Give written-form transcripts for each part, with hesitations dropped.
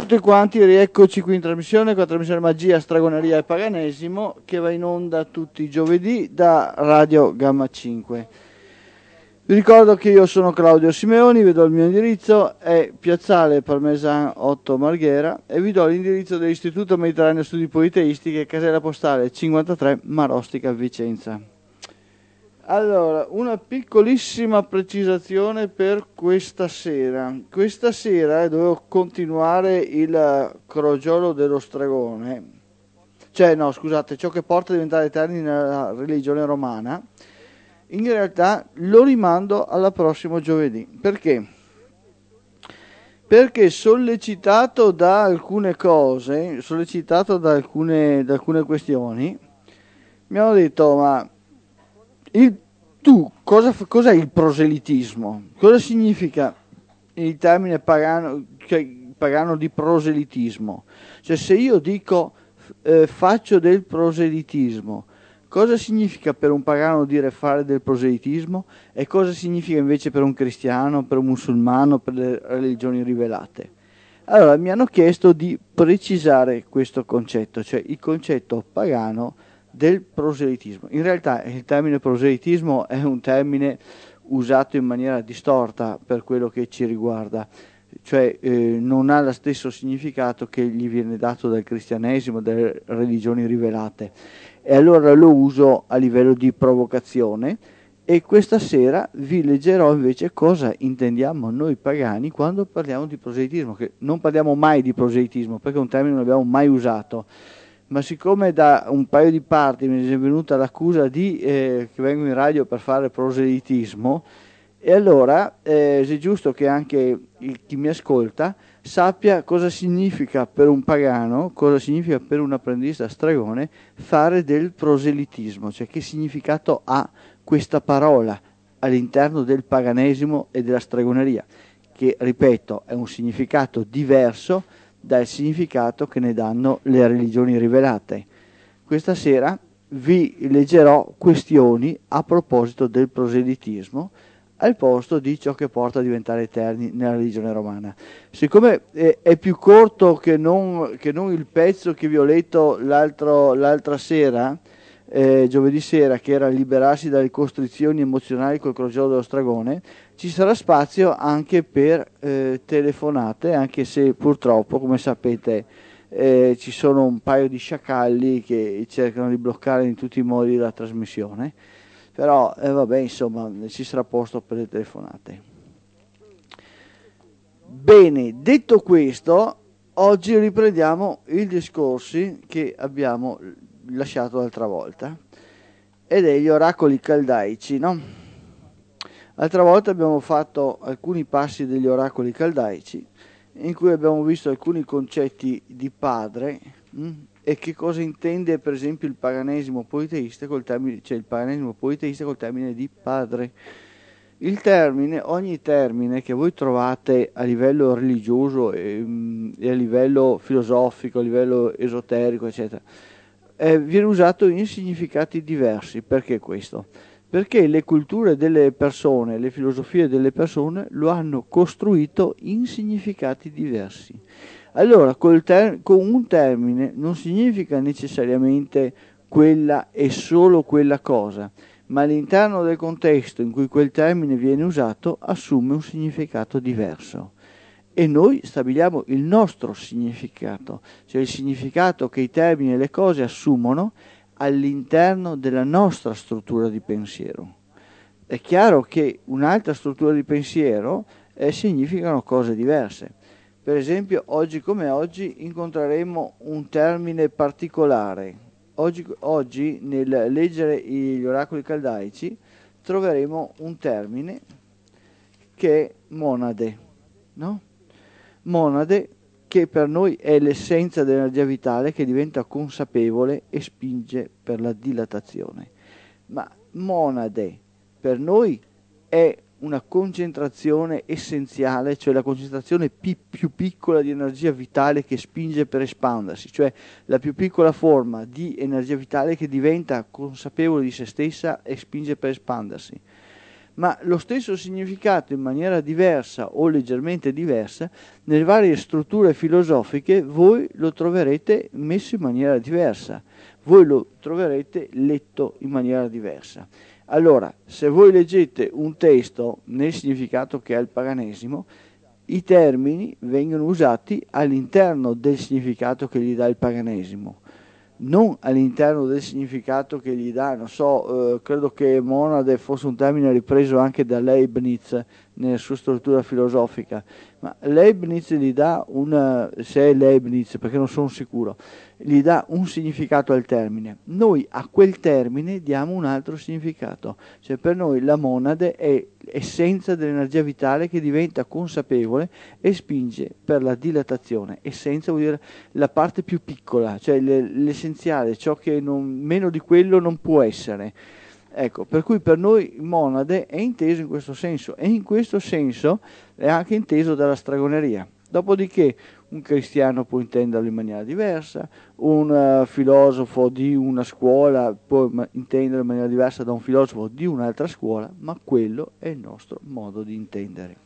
tutti quanti, rieccoci qui in trasmissione con la trasmissione Magia, Stragoneria e Paganesimo che va in onda tutti i giovedì da Radio Gamma 5. Vi ricordo che io sono Claudio Simeoni, vi do il mio indirizzo, è Piazzale Parmesan 8 Marghera e vi do l'indirizzo dell'Istituto Mediterraneo Studi Politeistiche, casella postale 53 Marostica Vicenza. Allora, una piccolissima precisazione per questa sera. Questa sera dovevo continuare il crogiolo dello stregone, ciò che porta a diventare eterni nella religione romana. In realtà lo rimando alla prossimo giovedì. Perché? Perché sollecitato da alcune cose, da alcune questioni, mi hanno detto, ma cos'è il proselitismo? Cosa significa il termine pagano, cioè pagano di proselitismo? Cioè se io dico faccio del proselitismo, cosa significa per un pagano dire fare del proselitismo e cosa significa invece per un cristiano, per un musulmano, per le religioni rivelate? Allora mi hanno chiesto di precisare questo concetto, cioè il concetto pagano del proselitismo. In realtà il termine proselitismo è un termine usato in maniera distorta per quello che ci riguarda, cioè non ha lo stesso significato che gli viene dato dal cristianesimo, dalle religioni rivelate, e allora lo uso a livello di provocazione. E questa sera vi leggerò invece cosa intendiamo noi pagani quando parliamo di proselitismo, che non parliamo mai di proselitismo perché è un termine che non abbiamo mai usato, ma siccome da un paio di parti mi è venuta l'accusa di che vengo in radio per fare proselitismo, e allora è giusto che anche chi mi ascolta sappia cosa significa per un pagano, cosa significa per un apprendista stregone fare del proselitismo, cioè che significato ha questa parola all'interno del paganesimo e della stregoneria, che ripeto è un significato diverso dal significato che ne danno le religioni rivelate. Questa sera vi leggerò questioni a proposito del proselitismo al posto di ciò che porta a diventare eterni nella religione romana. Siccome è più corto che non il pezzo che vi ho letto l'altra sera, giovedì sera, che era liberarsi dalle costrizioni emozionali col crogiolo dello stragone, ci sarà spazio anche per telefonate, anche se purtroppo, come sapete, ci sono un paio di sciacalli che cercano di bloccare in tutti i modi la trasmissione, però vabbè, insomma, ci sarà posto per le telefonate. Bene, detto questo, oggi riprendiamo i discorsi che abbiamo lasciato l'altra volta, ed è gli oracoli caldaici, no? L'altra volta abbiamo fatto alcuni passi degli oracoli caldaici, in cui abbiamo visto alcuni concetti di padre, e che cosa intende per esempio il paganesimo politeista col termine, cioè il paganesimo politeista col termine di padre. Il termine, ogni termine che voi trovate a livello religioso e a livello filosofico, a livello esoterico, eccetera, viene usato in significati diversi. Perché questo? Perché le culture delle persone, le filosofie delle persone lo hanno costruito in significati diversi. Allora, con un termine non significa necessariamente quella e solo quella cosa, ma all'interno del contesto in cui quel termine viene usato assume un significato diverso. E noi stabiliamo il nostro significato, cioè il significato che i termini e le cose assumono all'interno della nostra struttura di pensiero. È chiaro che un'altra struttura di pensiero significano cose diverse. Per esempio, oggi come oggi incontreremo un termine particolare. Oggi nel leggere gli oracoli caldaici troveremo un termine che è monade, no? Monade, che per noi è l'essenza dell'energia vitale che diventa consapevole e spinge per la dilatazione. Ma monade per noi è una concentrazione essenziale, cioè la concentrazione più piccola di energia vitale che spinge per espandersi, cioè la più piccola forma di energia vitale che diventa consapevole di se stessa e spinge per espandersi. ma lo stesso significato in maniera diversa o leggermente diversa, nelle varie strutture filosofiche voi lo troverete messo in maniera diversa, voi lo troverete letto in maniera diversa. Allora, se voi leggete un testo nel significato che ha il paganesimo, i termini vengono usati all'interno del significato che gli dà il paganesimo, non all'interno del significato che gli dà, non so, credo che monade fosse un termine ripreso anche da Leibniz nella sua struttura filosofica, ma Leibniz gli dà se è Leibniz, perché non sono sicuro, gli dà un significato al termine. Noi a quel termine diamo un altro significato, cioè per noi la monade è essenza dell'energia vitale che diventa consapevole e spinge per la dilatazione. Essenza vuol dire la parte più piccola, cioè l'essenziale, ciò che meno di quello non può essere. Ecco, per cui per noi monade è inteso in questo senso, e in questo senso è anche inteso dalla stregoneria. Dopodiché un cristiano può intenderlo in maniera diversa, un filosofo di una scuola può intenderlo in maniera diversa da un filosofo di un'altra scuola, ma quello è il nostro modo di intendere.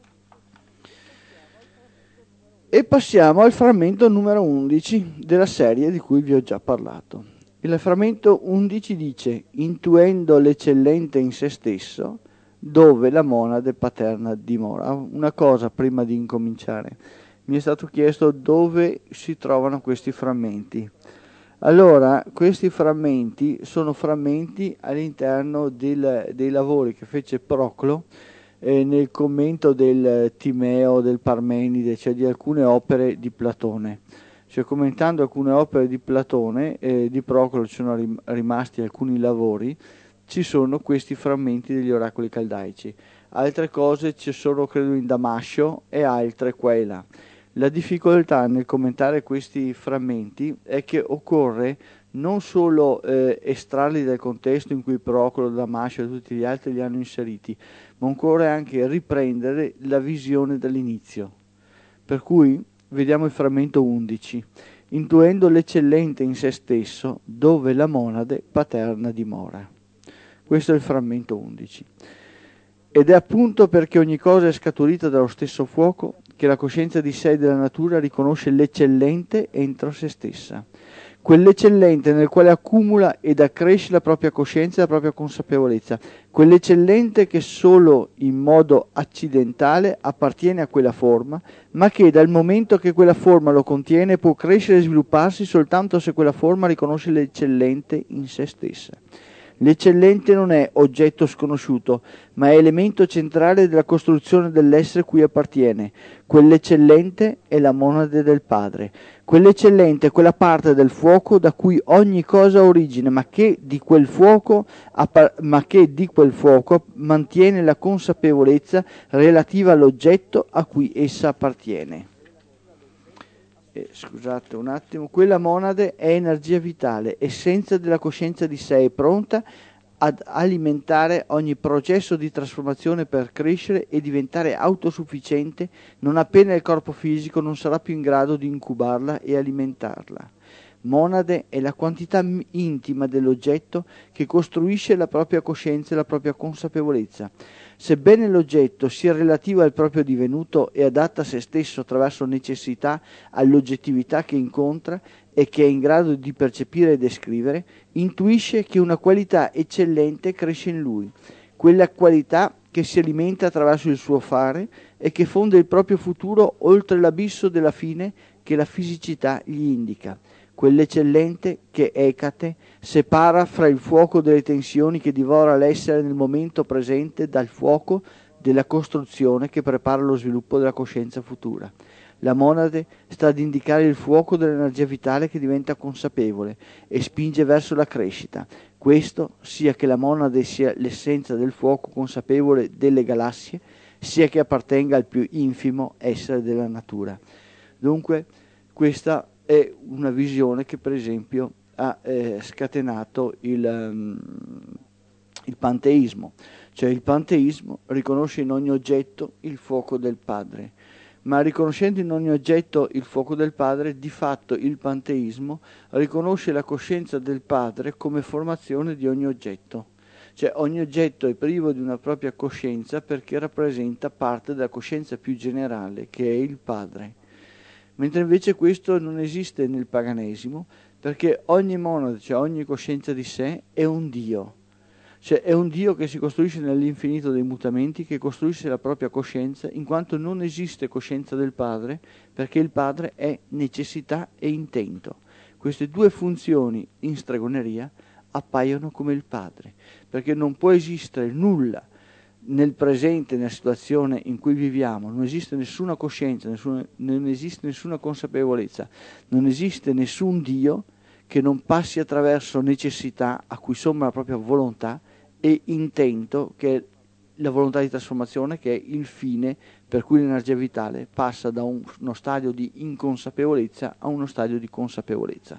E passiamo al frammento numero 11 della serie di cui vi ho già parlato. Il frammento 11 dice: intuendo l'eccellente in se stesso, dove la monade paterna dimora. Una cosa prima di incominciare, mi è stato chiesto dove si trovano questi frammenti. Allora, questi frammenti sono frammenti all'interno dei lavori che fece Proclo nel commento del Timeo, del Parmenide, cioè di alcune opere di Platone. Cioè, commentando alcune opere di Platone, di Proclo ci sono rimasti alcuni lavori, ci sono questi frammenti degli oracoli caldaici. Altre cose ci sono, credo, in Damascio e altre qua e là. La difficoltà nel commentare questi frammenti è che occorre non solo estrarli dal contesto in cui Proclo, Damascio e tutti gli altri li hanno inseriti, ma occorre anche riprendere la visione dall'inizio. Per cui vediamo il frammento 11. Intuendo l'eccellente in se stesso, dove la monade paterna dimora. Questo è il frammento 11. Ed è appunto perché ogni cosa è scaturita dallo stesso fuoco che la coscienza di sé e della natura riconosce l'eccellente entro se stessa. Quell'eccellente nel quale accumula ed accresce la propria coscienza e la propria consapevolezza. Quell'eccellente che solo in modo accidentale appartiene a quella forma, ma che dal momento che quella forma lo contiene può crescere e svilupparsi soltanto se quella forma riconosce l'eccellente in se stessa. L'eccellente non è oggetto sconosciuto, ma è elemento centrale della costruzione dell'essere cui appartiene. Quell'eccellente è la monade del Padre. Quell'eccellente è quella parte del fuoco da cui ogni cosa ha origine, ma che di quel fuoco mantiene la consapevolezza relativa all'oggetto a cui essa appartiene. Scusate un attimo, quella monade è energia vitale, essenza della coscienza di sé, è pronta ad alimentare ogni processo di trasformazione per crescere e diventare autosufficiente non appena il corpo fisico non sarà più in grado di incubarla e alimentarla. Monade è la quantità intima dell'oggetto che costruisce la propria coscienza e la propria consapevolezza. Sebbene l'oggetto sia relativo al proprio divenuto e adatta a se stesso attraverso necessità all'oggettività che incontra e che è in grado di percepire e descrivere, intuisce che una qualità eccellente cresce in lui, quella qualità che si alimenta attraverso il suo fare e che fonde il proprio futuro oltre l'abisso della fine che la fisicità gli indica. Quell'eccellente che Ecate separa fra il fuoco delle tensioni che divora l'essere nel momento presente dal fuoco della costruzione che prepara lo sviluppo della coscienza futura. La monade sta ad indicare il fuoco dell'energia vitale che diventa consapevole e spinge verso la crescita. Questo sia che la monade sia l'essenza del fuoco consapevole delle galassie, sia che appartenga al più infimo essere della natura. Dunque, questa è una visione che per esempio ha scatenato il panteismo, cioè il panteismo riconosce in ogni oggetto il fuoco del Padre, ma riconoscendo in ogni oggetto il fuoco del Padre, di fatto il panteismo riconosce la coscienza del Padre come formazione di ogni oggetto, Cioè ogni oggetto è privo di una propria coscienza perché rappresenta parte della coscienza più generale, che è il Padre. Mentre invece questo non esiste nel paganesimo, perché ogni monade, cioè ogni coscienza di sé, è un Dio. Cioè è un Dio che si costruisce nell'infinito dei mutamenti, che costruisce la propria coscienza, in quanto non esiste coscienza del Padre, perché il Padre è necessità e intento. Queste due funzioni in stregoneria appaiono come il Padre, perché non può esistere nulla nel presente, nella situazione in cui viviamo, non esiste nessuna coscienza, non esiste nessuna consapevolezza, non esiste nessun Dio che non passi attraverso necessità a cui somma la propria volontà e intento, che è la volontà di trasformazione, che è il fine per cui l'energia vitale passa da uno stadio di inconsapevolezza a uno stadio di consapevolezza.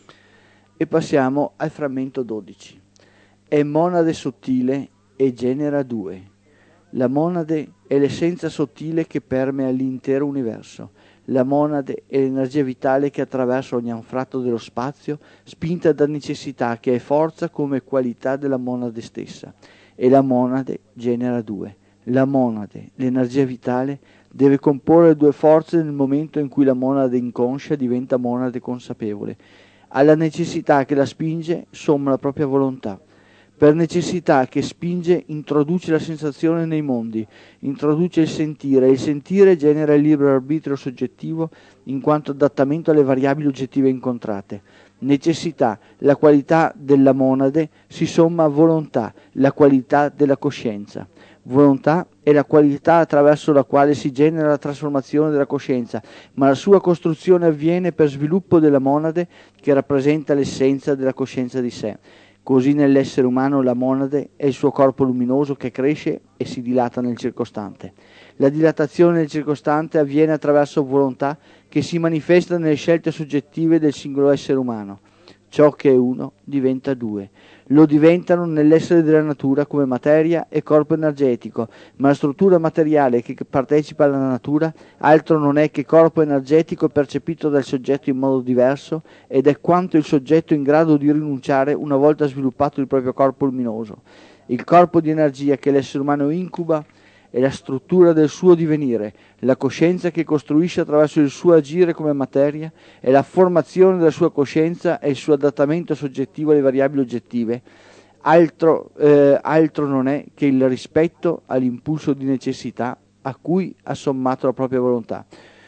E passiamo al frammento 12. È monade sottile e genera due. La monade è l'essenza sottile che permea l'intero universo. La monade è l'energia vitale che attraversa ogni anfratto dello spazio, spinta da necessità, che è forza come qualità della monade stessa. E la monade genera due. La monade, l'energia vitale, deve comporre due forze nel momento in cui la monade inconscia diventa monade consapevole. Alla necessità che la spinge somma la propria volontà. Per necessità che spinge introduce la sensazione nei mondi, introduce il sentire genera il libero arbitrio soggettivo in quanto adattamento alle variabili oggettive incontrate. Necessità, la qualità della monade, si somma a volontà, la qualità della coscienza. Volontà è la qualità attraverso la quale si genera la trasformazione della coscienza, ma la sua costruzione avviene per sviluppo della monade che rappresenta l'essenza della coscienza di sé. Così nell'essere umano la monade è il suo corpo luminoso che cresce e si dilata nel circostante. La dilatazione nel circostante avviene attraverso volontà che si manifesta nelle scelte soggettive del singolo essere umano. Ciò che è uno diventa due. Lo diventano nell'essere della natura come materia e corpo energetico, ma la struttura materiale che partecipa alla natura altro non è che corpo energetico percepito dal soggetto in modo diverso ed è quanto il soggetto è in grado di rinunciare una volta sviluppato il proprio corpo luminoso. Il corpo di energia che l'essere umano incuba è la struttura del suo divenire, la coscienza che costruisce attraverso il suo agire come materia, è la formazione della sua coscienza e il suo adattamento soggettivo alle variabili oggettive. Altro non è che il rispetto all'impulso di necessità a cui ha sommato la propria volontà.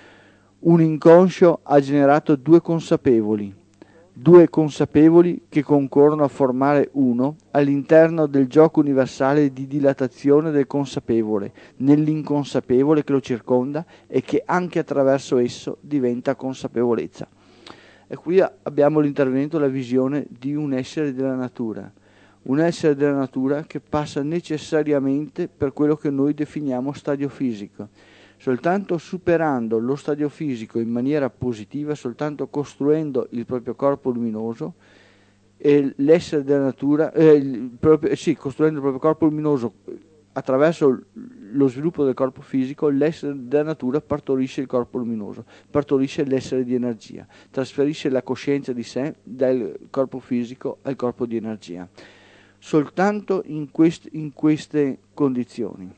Un inconscio ha generato due consapevoli che concorrono a formare uno all'interno del gioco universale di dilatazione del consapevole, nell'inconsapevole che lo circonda e che anche attraverso esso diventa consapevolezza. E qui abbiamo l'intervento, la visione di un essere della natura, un essere della natura che passa necessariamente per quello che noi definiamo stadio fisico. Soltanto superando lo stadio fisico in maniera positiva, soltanto costruendo il proprio corpo luminoso, e l'essere della natura, costruendo il proprio corpo luminoso attraverso lo sviluppo del corpo fisico, l'essere della natura partorisce il corpo luminoso, partorisce l'essere di energia, trasferisce la coscienza di sé dal corpo fisico al corpo di energia. Soltanto in queste condizioni.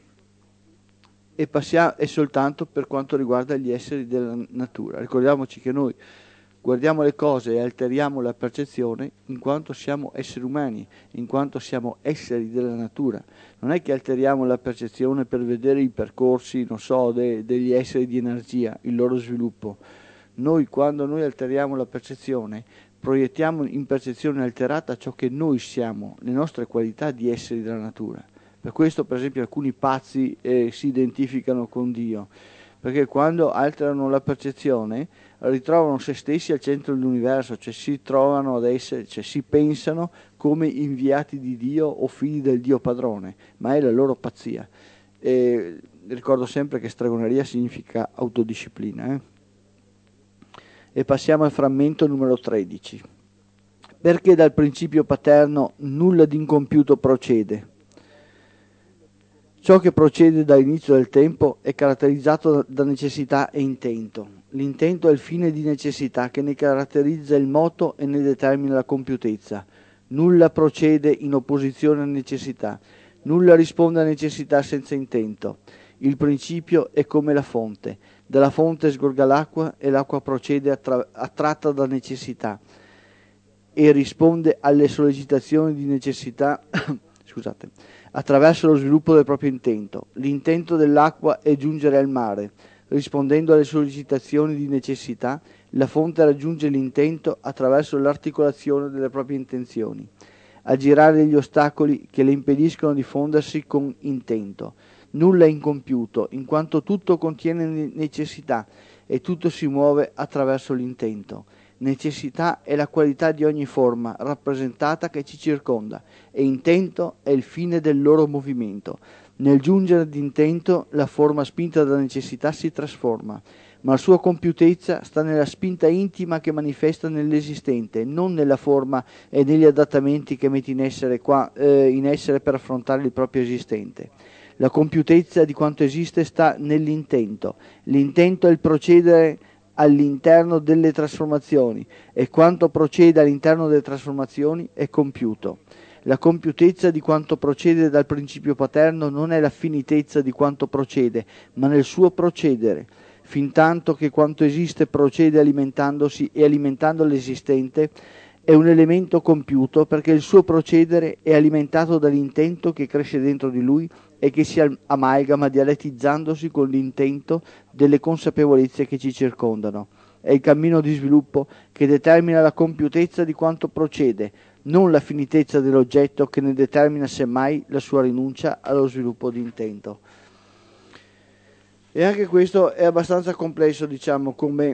E soltanto per quanto riguarda gli esseri della natura. Ricordiamoci che noi guardiamo le cose e alteriamo la percezione in quanto siamo esseri umani, in quanto siamo esseri della natura. Non è che alteriamo la percezione per vedere i percorsi, degli esseri di energia, il loro sviluppo. Quando noi alteriamo la percezione, proiettiamo in percezione alterata ciò che noi siamo, le nostre qualità di esseri della natura. Per questo, per esempio, alcuni pazzi si identificano con Dio, perché quando alterano la percezione ritrovano se stessi al centro dell'universo, cioè si trovano ad essere, cioè si pensano come inviati di Dio o figli del Dio padrone, ma è la loro pazzia. E ricordo sempre che stregoneria significa autodisciplina. E passiamo al frammento numero 13. Perché dal principio paterno nulla di incompiuto procede? Ciò che procede dall'inizio del tempo è caratterizzato da necessità e intento. L'intento è il fine di necessità che ne caratterizza il moto e ne determina la compiutezza. nulla procede in opposizione alla necessità, nulla risponde a necessità senza intento. Il principio è come la fonte, dalla fonte sgorga l'acqua e l'acqua procede attratta da necessità e risponde alle sollecitazioni di necessità scusate, attraverso lo sviluppo del proprio intento. L'intento dell'acqua è giungere al mare. Rispondendo alle sollecitazioni di necessità, la fonte raggiunge l'intento attraverso l'articolazione delle proprie intenzioni. Aggirare gli ostacoli che le impediscono di fondersi con intento. Nulla è incompiuto, in quanto tutto contiene necessità e tutto si muove attraverso l'intento. Necessità è la qualità di ogni forma rappresentata che ci circonda e intento è il fine del loro movimento. Nel giungere d'intento la forma spinta dalla necessità si trasforma, ma la sua compiutezza sta nella spinta intima che manifesta nell'esistente, non nella forma e negli adattamenti che mette in essere per affrontare il proprio esistente. La compiutezza di quanto esiste sta nell'intento. L'intento è il procedere all'interno delle trasformazioni e quanto procede all'interno delle trasformazioni è compiuto. La compiutezza di quanto procede dal principio paterno non è la finitezza di quanto procede, ma nel suo procedere. Fintanto che quanto esiste procede alimentandosi e alimentando l'esistente, è un elemento compiuto perché il suo procedere è alimentato dall'intento che cresce dentro di lui e che si amalgama dialettizzandosi con l'intento delle consapevolezze che ci circondano. È il cammino di sviluppo che determina la compiutezza di quanto procede, non la finitezza dell'oggetto che ne determina semmai la sua rinuncia allo sviluppo di intento. E anche questo è abbastanza complesso, diciamo, come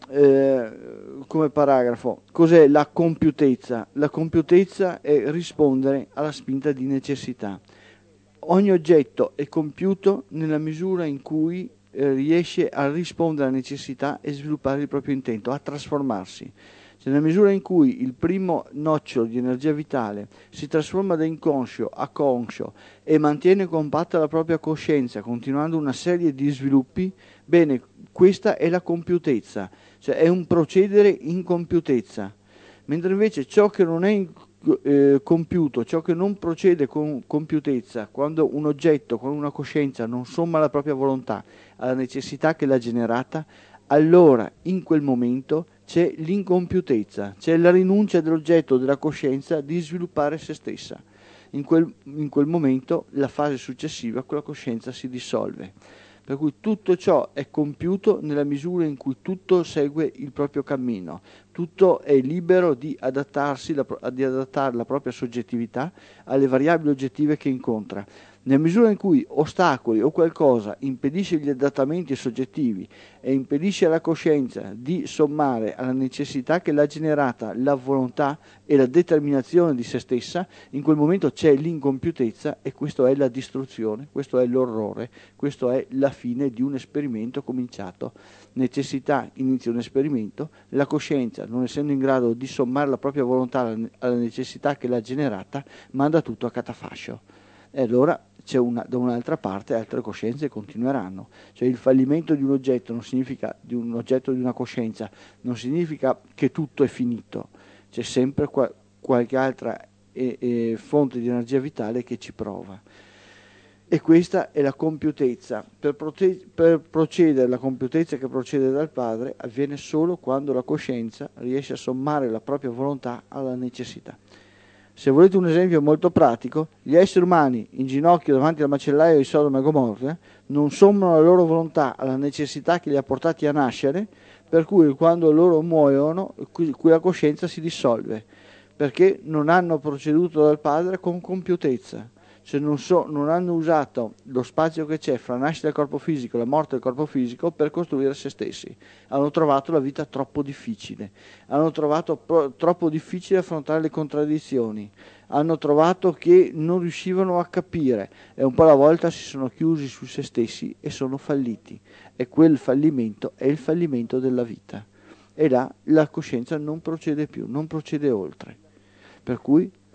paragrafo. Cos'è la compiutezza? La compiutezza è rispondere alla spinta di necessità. Ogni oggetto è compiuto nella misura in cui riesce a rispondere alla necessità e sviluppare il proprio intento, a trasformarsi. Cioè, nella misura in cui il primo nocciolo di energia vitale si trasforma da inconscio a conscio e mantiene compatta la propria coscienza, continuando una serie di sviluppi, bene, questa è la compiutezza, cioè è un procedere in compiutezza. Mentre invece ciò che non è compiuto, ciò che non procede con compiutezza, quando un oggetto, quando una coscienza non somma la propria volontà alla necessità che l'ha generata, allora in quel momento c'è l'incompiutezza, c'è la rinuncia dell'oggetto, della coscienza, di sviluppare se stessa. In quel momento la fase successiva con la coscienza si dissolve. Per cui tutto ciò è compiuto nella misura in cui tutto segue il proprio cammino, tutto è libero di adattarsi, di adattare la propria soggettività alle variabili oggettive che incontra. Nella misura in cui ostacoli o qualcosa impedisce gli adattamenti soggettivi e impedisce alla coscienza di sommare alla necessità che l'ha generata la volontà e la determinazione di se stessa, in quel momento c'è l'incompiutezza e questo è la distruzione, questo è l'orrore, questo è la fine di un esperimento cominciato. Necessità inizia un esperimento, la coscienza, non essendo in grado di sommare la propria volontà alla necessità che l'ha generata, manda tutto a catafascio. E allora da un'altra parte altre coscienze continueranno. Cioè il fallimento di un oggetto non significa, di un oggetto di una coscienza, non significa che tutto è finito. C'è sempre qualche altra fonte di energia vitale che ci prova. E questa è la compiutezza. Per procedere, la compiutezza che procede dal Padre avviene solo quando la coscienza riesce a sommare la propria volontà alla necessità. Se volete un esempio molto pratico, gli esseri umani in ginocchio davanti al macellaio di Sodoma e Gomorra non sommano la loro volontà alla necessità che li ha portati a nascere, per cui quando loro muoiono, quella coscienza si dissolve, perché non hanno proceduto dal Padre con compiutezza. Se non hanno usato lo spazio che c'è fra la nascita del corpo fisico e la morte del corpo fisico per costruire se stessi. Hanno trovato la vita troppo difficile, hanno trovato troppo difficile affrontare le contraddizioni, hanno trovato che non riuscivano a capire e un po' alla volta si sono chiusi su se stessi e sono falliti. E quel fallimento è il fallimento della vita. E là la coscienza non procede più, non procede oltre. Per cui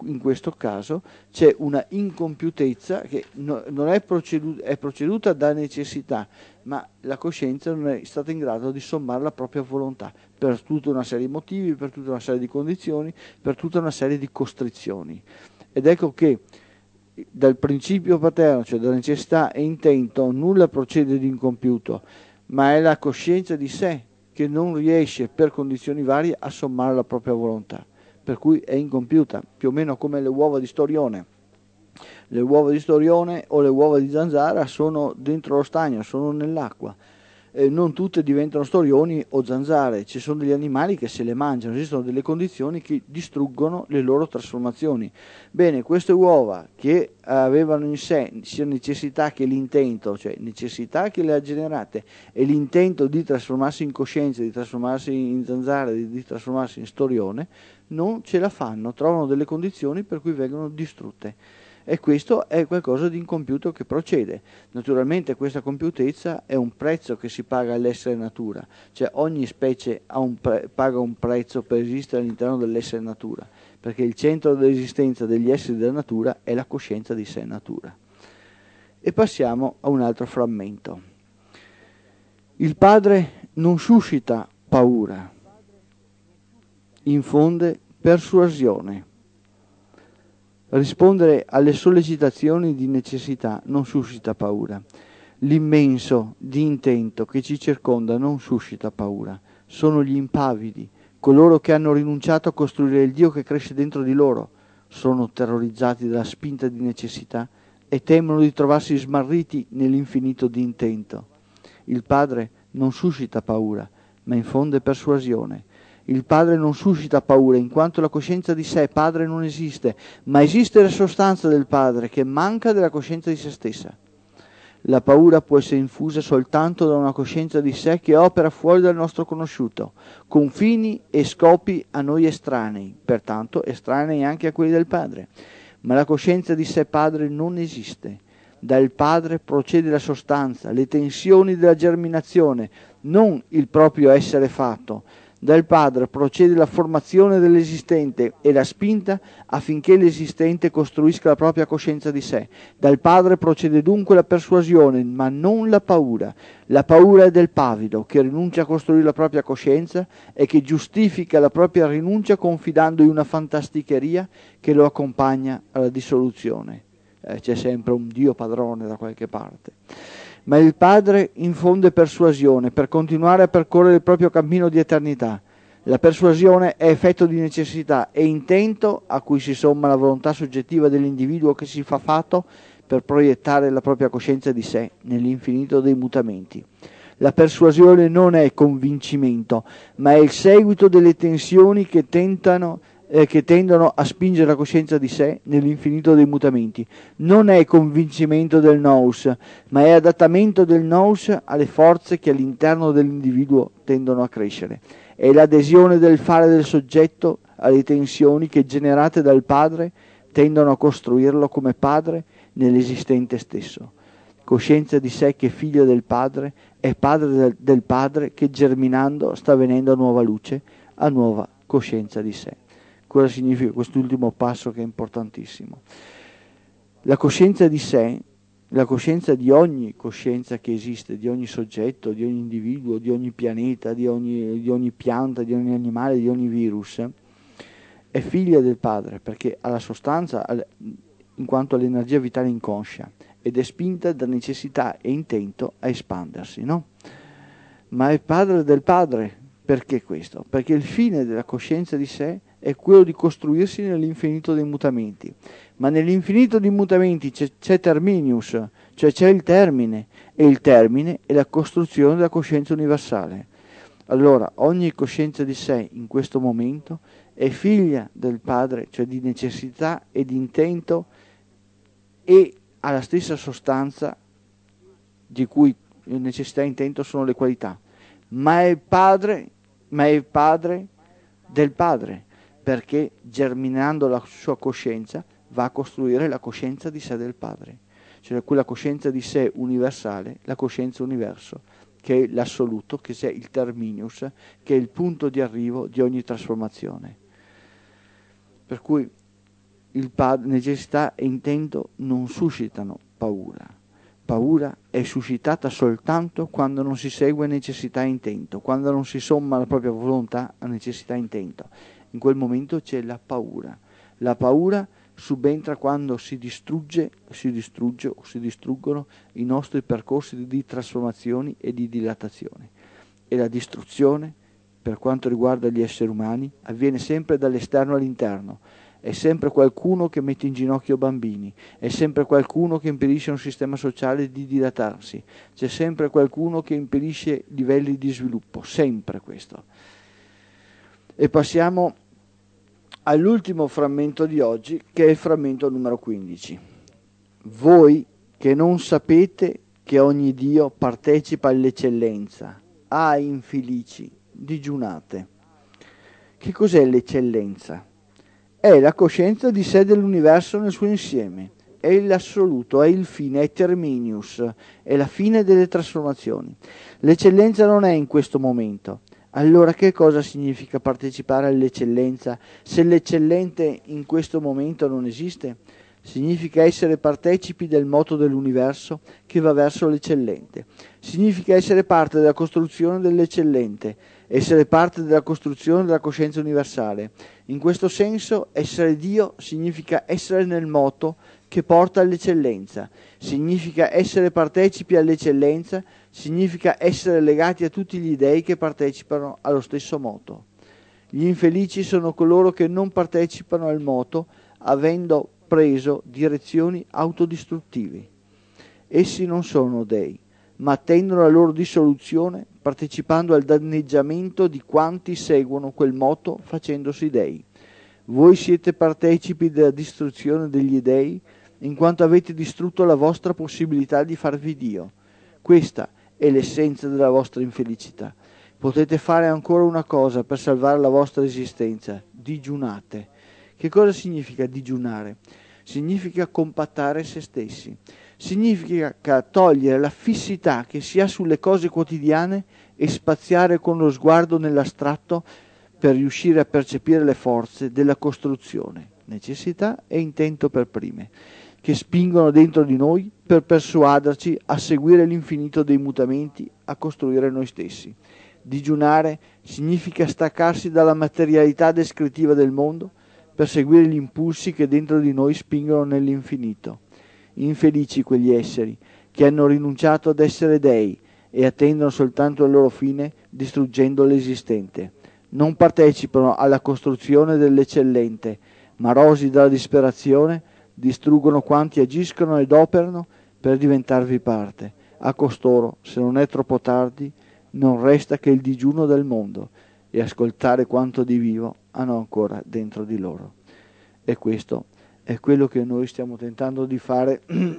in questo caso c'è una incompiutezza che non è, è proceduta da necessità, ma la coscienza non è stata in grado di sommare la propria volontà per tutta una serie di motivi, per tutta una serie di condizioni, per tutta una serie di costrizioni. Ed ecco che dal principio paterno, cioè da necessità e intento, nulla procede di incompiuto, ma è la coscienza di sé che non riesce per condizioni varie a sommare la propria volontà, per cui è incompiuta, più o meno come le uova di storione. Le uova di storione o le uova di zanzara sono dentro lo stagno, sono nell'acqua. Non tutte diventano storioni o zanzare, ci sono degli animali che se le mangiano, esistono delle condizioni che distruggono le loro trasformazioni. Bene, queste uova che avevano in sé sia necessità che l'intento, cioè necessità che le ha generate e l'intento di trasformarsi in coscienza, di trasformarsi in zanzara, di trasformarsi in storione, non ce la fanno, trovano delle condizioni per cui vengono distrutte. E questo è qualcosa di incompiuto che procede. Naturalmente questa compiutezza è un prezzo che si paga all'essere natura, cioè ogni specie paga un prezzo per esistere all'interno dell'essere natura, perché il centro dell'esistenza degli esseri della natura è la coscienza di sé natura. E passiamo a un altro frammento. Il Padre non suscita paura, infonde persuasione. Rispondere alle sollecitazioni di necessità non suscita paura. L'immenso di intento che ci circonda non suscita paura. Sono gli impavidi, coloro che hanno rinunciato a costruire il Dio che cresce dentro di loro. Sono terrorizzati dalla spinta di necessità e temono di trovarsi smarriti nell'infinito di intento. Il Padre non suscita paura, ma infonde persuasione. Il Padre non suscita paura, in quanto la coscienza di sé Padre non esiste, ma esiste la sostanza del Padre, che manca della coscienza di se stessa. La paura può essere infusa soltanto da una coscienza di sé che opera fuori dal nostro conosciuto, con fini e scopi a noi estranei, pertanto estranei anche a quelli del Padre. Ma la coscienza di sé Padre non esiste. Dal Padre procede la sostanza, le tensioni della germinazione, non il proprio essere fatto. Dal Padre procede la formazione dell'esistente e la spinta affinché l'esistente costruisca la propria coscienza di sé. Dal Padre procede dunque la persuasione, ma non la paura. La paura è del pavido, che rinuncia a costruire la propria coscienza e che giustifica la propria rinuncia confidando in una fantasticheria che lo accompagna alla dissoluzione. C'è sempre un Dio padrone da qualche parte. Ma il Padre infonde persuasione per continuare a percorrere il proprio cammino di eternità. La persuasione è effetto di necessità e intento a cui si somma la volontà soggettiva dell'individuo che si fa fatto per proiettare la propria coscienza di sé nell'infinito dei mutamenti. La persuasione non è convincimento, ma è il seguito delle tensioni che tendono a spingere la coscienza di sé nell'infinito dei mutamenti. Non è convincimento del nous, ma è adattamento del nous alle forze che all'interno dell'individuo tendono a crescere. È l'adesione del fare del soggetto alle tensioni che, generate dal Padre, tendono a costruirlo come Padre nell'esistente stesso. Coscienza di sé che è figlia del Padre, è padre del Padre che germinando sta venendo a nuova luce, a nuova coscienza di sé. Cosa significa quest'ultimo passo che è importantissimo? La coscienza di sé, la coscienza di ogni coscienza che esiste, di ogni soggetto, di ogni individuo, di ogni pianeta, di ogni pianta, di ogni animale, di ogni virus, è figlia del Padre perché ha la sostanza in quanto all'energia vitale inconscia ed è spinta da necessità e intento a espandersi, no? Ma è padre del Padre. Perché questo? Perché il fine della coscienza di sé è quello di costruirsi nell'infinito dei mutamenti. Ma nell'infinito dei mutamenti c'è terminius, cioè c'è il termine, e il termine è la costruzione della coscienza universale. Allora, ogni coscienza di sé in questo momento è figlia del Padre, cioè di necessità e di intento, e ha la stessa sostanza di cui necessità e intento sono le qualità, ma è padre del Padre, perché germinando la sua coscienza va a costruire la coscienza di sé del Padre, cioè quella coscienza di sé universale, la coscienza universo, che è l'assoluto, che è il terminus, che è il punto di arrivo di ogni trasformazione. Per cui necessità e intento non suscitano paura. Paura è suscitata soltanto quando non si segue necessità e intento, quando non si somma la propria volontà a necessità e intento. In quel momento c'è la paura. La paura subentra quando si distruggono i nostri percorsi di trasformazioni e di dilatazione. E la distruzione, per quanto riguarda gli esseri umani, avviene sempre dall'esterno all'interno. È sempre qualcuno che mette in ginocchio bambini, è sempre qualcuno che impedisce a un sistema sociale di dilatarsi, c'è sempre qualcuno che impedisce livelli di sviluppo, sempre questo. E passiamo all'ultimo frammento di oggi, che è il frammento numero 15. Voi che non sapete che ogni Dio partecipa all'eccellenza, infelici, digiunate. Che cos'è l'eccellenza? È la coscienza di sé dell'universo nel suo insieme, è l'assoluto, è il fine, è terminius, è la fine delle trasformazioni. L'eccellenza non è in questo momento. Allora che cosa significa partecipare all'eccellenza se l'eccellente in questo momento non esiste? Significa essere partecipi del moto dell'universo che va verso l'eccellente. Significa essere parte della costruzione dell'eccellente, essere parte della costruzione della coscienza universale. In questo senso, essere Dio significa essere nel moto che porta all'eccellenza, significa essere partecipi all'eccellenza, significa essere legati a tutti gli dei che partecipano allo stesso moto. Gli infelici sono coloro che non partecipano al moto, avendo preso direzioni autodistruttive. Essi non sono dei, ma attendono la loro dissoluzione partecipando al danneggiamento di quanti seguono quel moto facendosi dei. Voi siete partecipi della distruzione degli dei in quanto avete distrutto la vostra possibilità di farvi Dio. Questa è l'essenza della vostra infelicità. Potete fare ancora una cosa per salvare la vostra esistenza: digiunate. Che cosa significa digiunare? Significa compattare se stessi, significa togliere la fissità che si ha sulle cose quotidiane e spaziare con lo sguardo nell'astratto per riuscire a percepire le forze della costruzione, necessità e intento per prime, che spingono dentro di noi per persuaderci a seguire l'infinito dei mutamenti, a costruire noi stessi. Digiunare significa staccarsi dalla materialità descrittiva del mondo per seguire gli impulsi che dentro di noi spingono nell'infinito. Infelici quegli esseri che hanno rinunciato ad essere dei e attendono soltanto il loro fine distruggendo l'esistente. Non partecipano alla costruzione dell'eccellente, ma rosi dalla disperazione distruggono quanti agiscono ed operano per diventarvi parte. A costoro, se non è troppo tardi, non resta che il digiuno del mondo e ascoltare quanto di vivo hanno ancora dentro di loro. E questo è quello che noi stiamo tentando di fare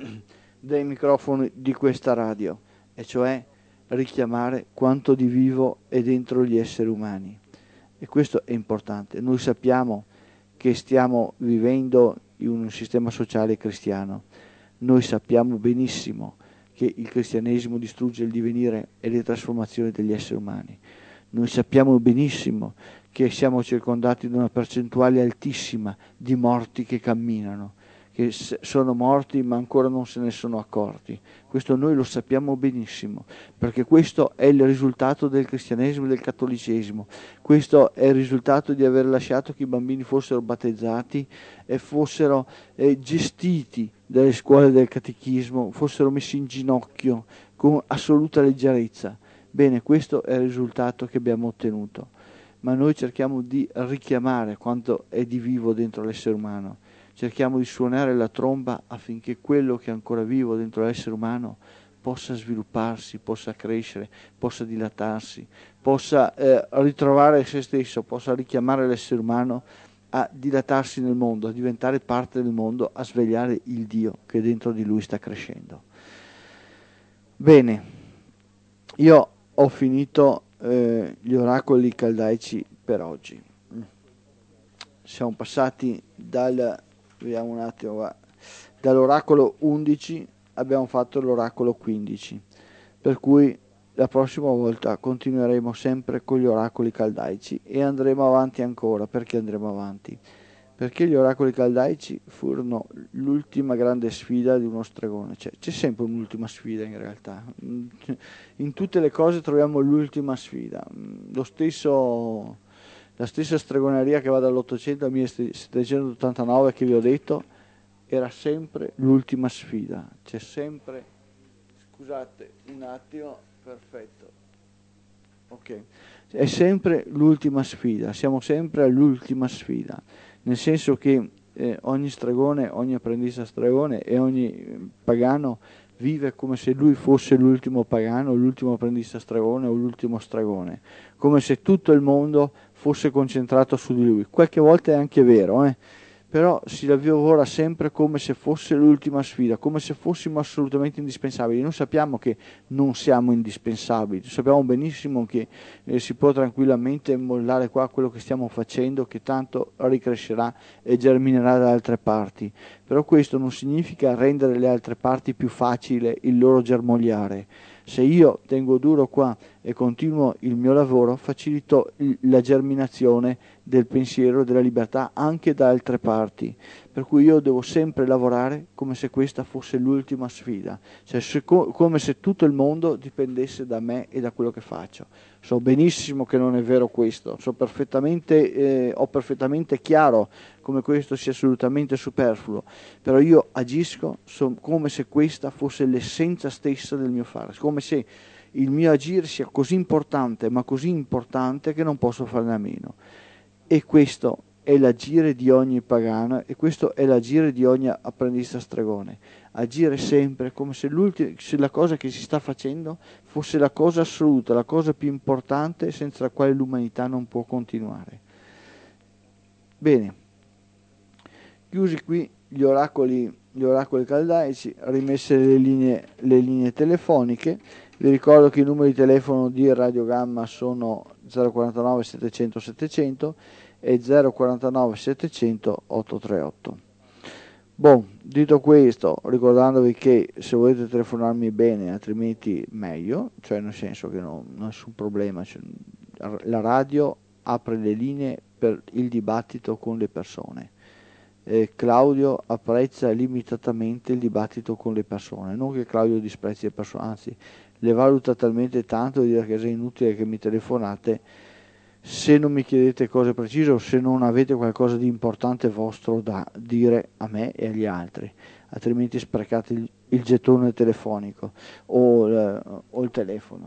dai microfoni di questa radio, e cioè richiamare quanto di vivo è dentro gli esseri umani. E questo è importante. Noi sappiamo che stiamo vivendo in un sistema sociale cristiano. Noi sappiamo benissimo che il cristianesimo distrugge il divenire e le trasformazioni degli esseri umani. Noi sappiamo benissimo che siamo circondati da una percentuale altissima di morti che camminano, che sono morti ma ancora non se ne sono accorti. Questo noi lo sappiamo benissimo, perché questo è il risultato del cristianesimo e del cattolicesimo. Questo è il risultato di aver lasciato che i bambini fossero battezzati e fossero gestiti dalle scuole del catechismo, fossero messi in ginocchio con assoluta leggerezza. Bene, questo è il risultato che abbiamo ottenuto, ma noi cerchiamo di richiamare quanto è di vivo dentro l'essere umano, cerchiamo di suonare la tromba affinché quello che è ancora vivo dentro l'essere umano possa svilupparsi, possa crescere, possa dilatarsi, possa ritrovare se stesso, possa richiamare l'essere umano a dilatarsi nel mondo, a diventare parte del mondo, a svegliare il Dio che dentro di lui sta crescendo. Bene, io ho finito gli oracoli caldaici per oggi. Siamo passati vediamo un attimo, dall'oracolo 11 abbiamo fatto l'oracolo 15, per cui la prossima volta continueremo sempre con gli oracoli caldaici e andremo avanti ancora. Perché andremo avanti? Perché gli oracoli caldaici furono l'ultima grande sfida di uno stregone. C'è sempre un'ultima sfida in realtà. In tutte le cose troviamo l'ultima sfida. La stessa stregoneria che va dall'800 al 1789 che vi ho detto era sempre l'ultima sfida. C'è sempre... Scusate un attimo, perfetto. Ok. È sempre l'ultima sfida, siamo sempre all'ultima sfida. Nel senso che ogni stregone, ogni apprendista stregone e ogni pagano vive come se lui fosse l'ultimo pagano, l'ultimo apprendista stregone o l'ultimo stregone, come se tutto il mondo fosse concentrato su di lui. Qualche volta è anche vero, però si lavora sempre come se fosse l'ultima sfida, come se fossimo assolutamente indispensabili. Noi sappiamo che non siamo indispensabili, sappiamo benissimo che si può tranquillamente mollare qua quello che stiamo facendo, che tanto ricrescerà e germinerà da altre parti, però questo non significa rendere le altre parti più facile il loro germogliare. Se io tengo duro qua e continuo il mio lavoro, facilito la germinazione del pensiero della libertà anche da altre parti, per cui io devo sempre lavorare come se questa fosse l'ultima sfida, cioè come se tutto il mondo dipendesse da me e da quello che faccio. So benissimo che non è vero questo, ho perfettamente chiaro come questo sia assolutamente superfluo, però io agisco come se questa fosse l'essenza stessa del mio fare, come se il mio agire sia così importante, ma così importante che non posso farne a meno. E questo è l'agire di ogni pagano e questo è l'agire di ogni apprendista stregone. Agire sempre come se la cosa che si sta facendo fosse la cosa assoluta, la cosa più importante senza la quale l'umanità non può continuare. Bene, chiusi qui gli oracoli caldaici, rimesse le linee telefoniche. Vi ricordo che i numeri di telefono di Radio Gamma sono 049 700 700 e 049 700 838. Detto questo, ricordandovi che se volete telefonarmi bene, altrimenti meglio, cioè nel senso che non è nessun problema, cioè, la radio apre le linee per il dibattito con le persone. Claudio apprezza limitatamente il dibattito con le persone, non che Claudio disprezzi le persone, anzi le valuta talmente tanto da dire che è inutile che mi telefonate se non mi chiedete cose precise o se non avete qualcosa di importante vostro da dire a me e agli altri, altrimenti sprecate il gettone telefonico o il telefono.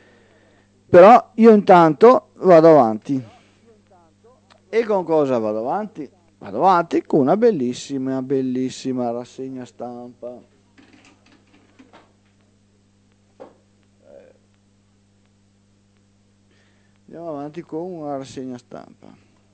Però io intanto vado avanti. E con cosa vado avanti? Vado avanti con una bellissima rassegna stampa. Andiamo avanti con una rassegna stampa.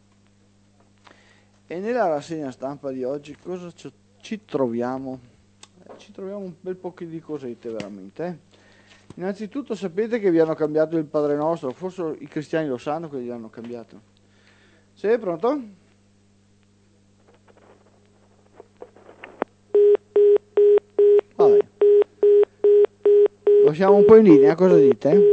E nella rassegna stampa di oggi cosa ci troviamo? Ci troviamo un bel po' di cosette veramente. Innanzitutto sapete che vi hanno cambiato il Padre Nostro, forse i cristiani lo sanno che gli hanno cambiato. Sei pronto? Vabbè. Lo siamo un po' in linea, cosa dite?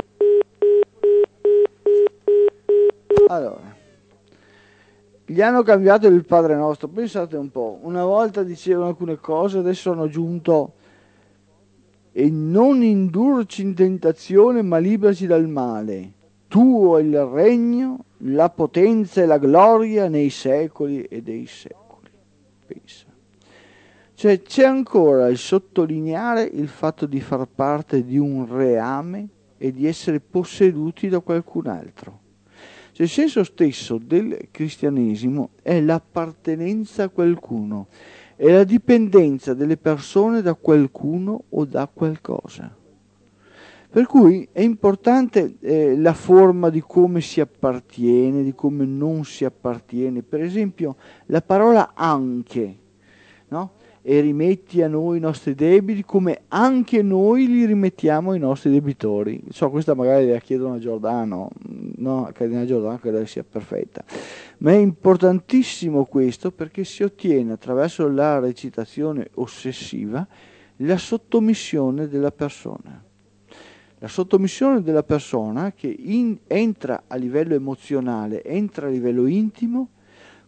Allora, gli hanno cambiato il Padre Nostro, pensate un po', una volta dicevano alcune cose, adesso hanno aggiunto e non indurci in tentazione ma liberaci dal male, tuo è il regno, la potenza e la gloria nei secoli e dei secoli. Pensa. Cioè c'è ancora il sottolineare il fatto di far parte di un reame e di essere posseduti da qualcun altro. Cioè, il senso stesso del cristianesimo è l'appartenenza a qualcuno, è la dipendenza delle persone da qualcuno o da qualcosa. Per cui è importante la forma di come si appartiene, di come non si appartiene. Per esempio la parola anche, no? E rimetti a noi i nostri debiti come anche noi li rimettiamo ai nostri debitori. So, questa magari la chiedono a Giordano, no, a Cardinale Giordano, che lei sia perfetta. Ma è importantissimo questo perché si ottiene attraverso la recitazione ossessiva la sottomissione della persona. La sottomissione della persona che entra a livello emozionale, entra a livello intimo,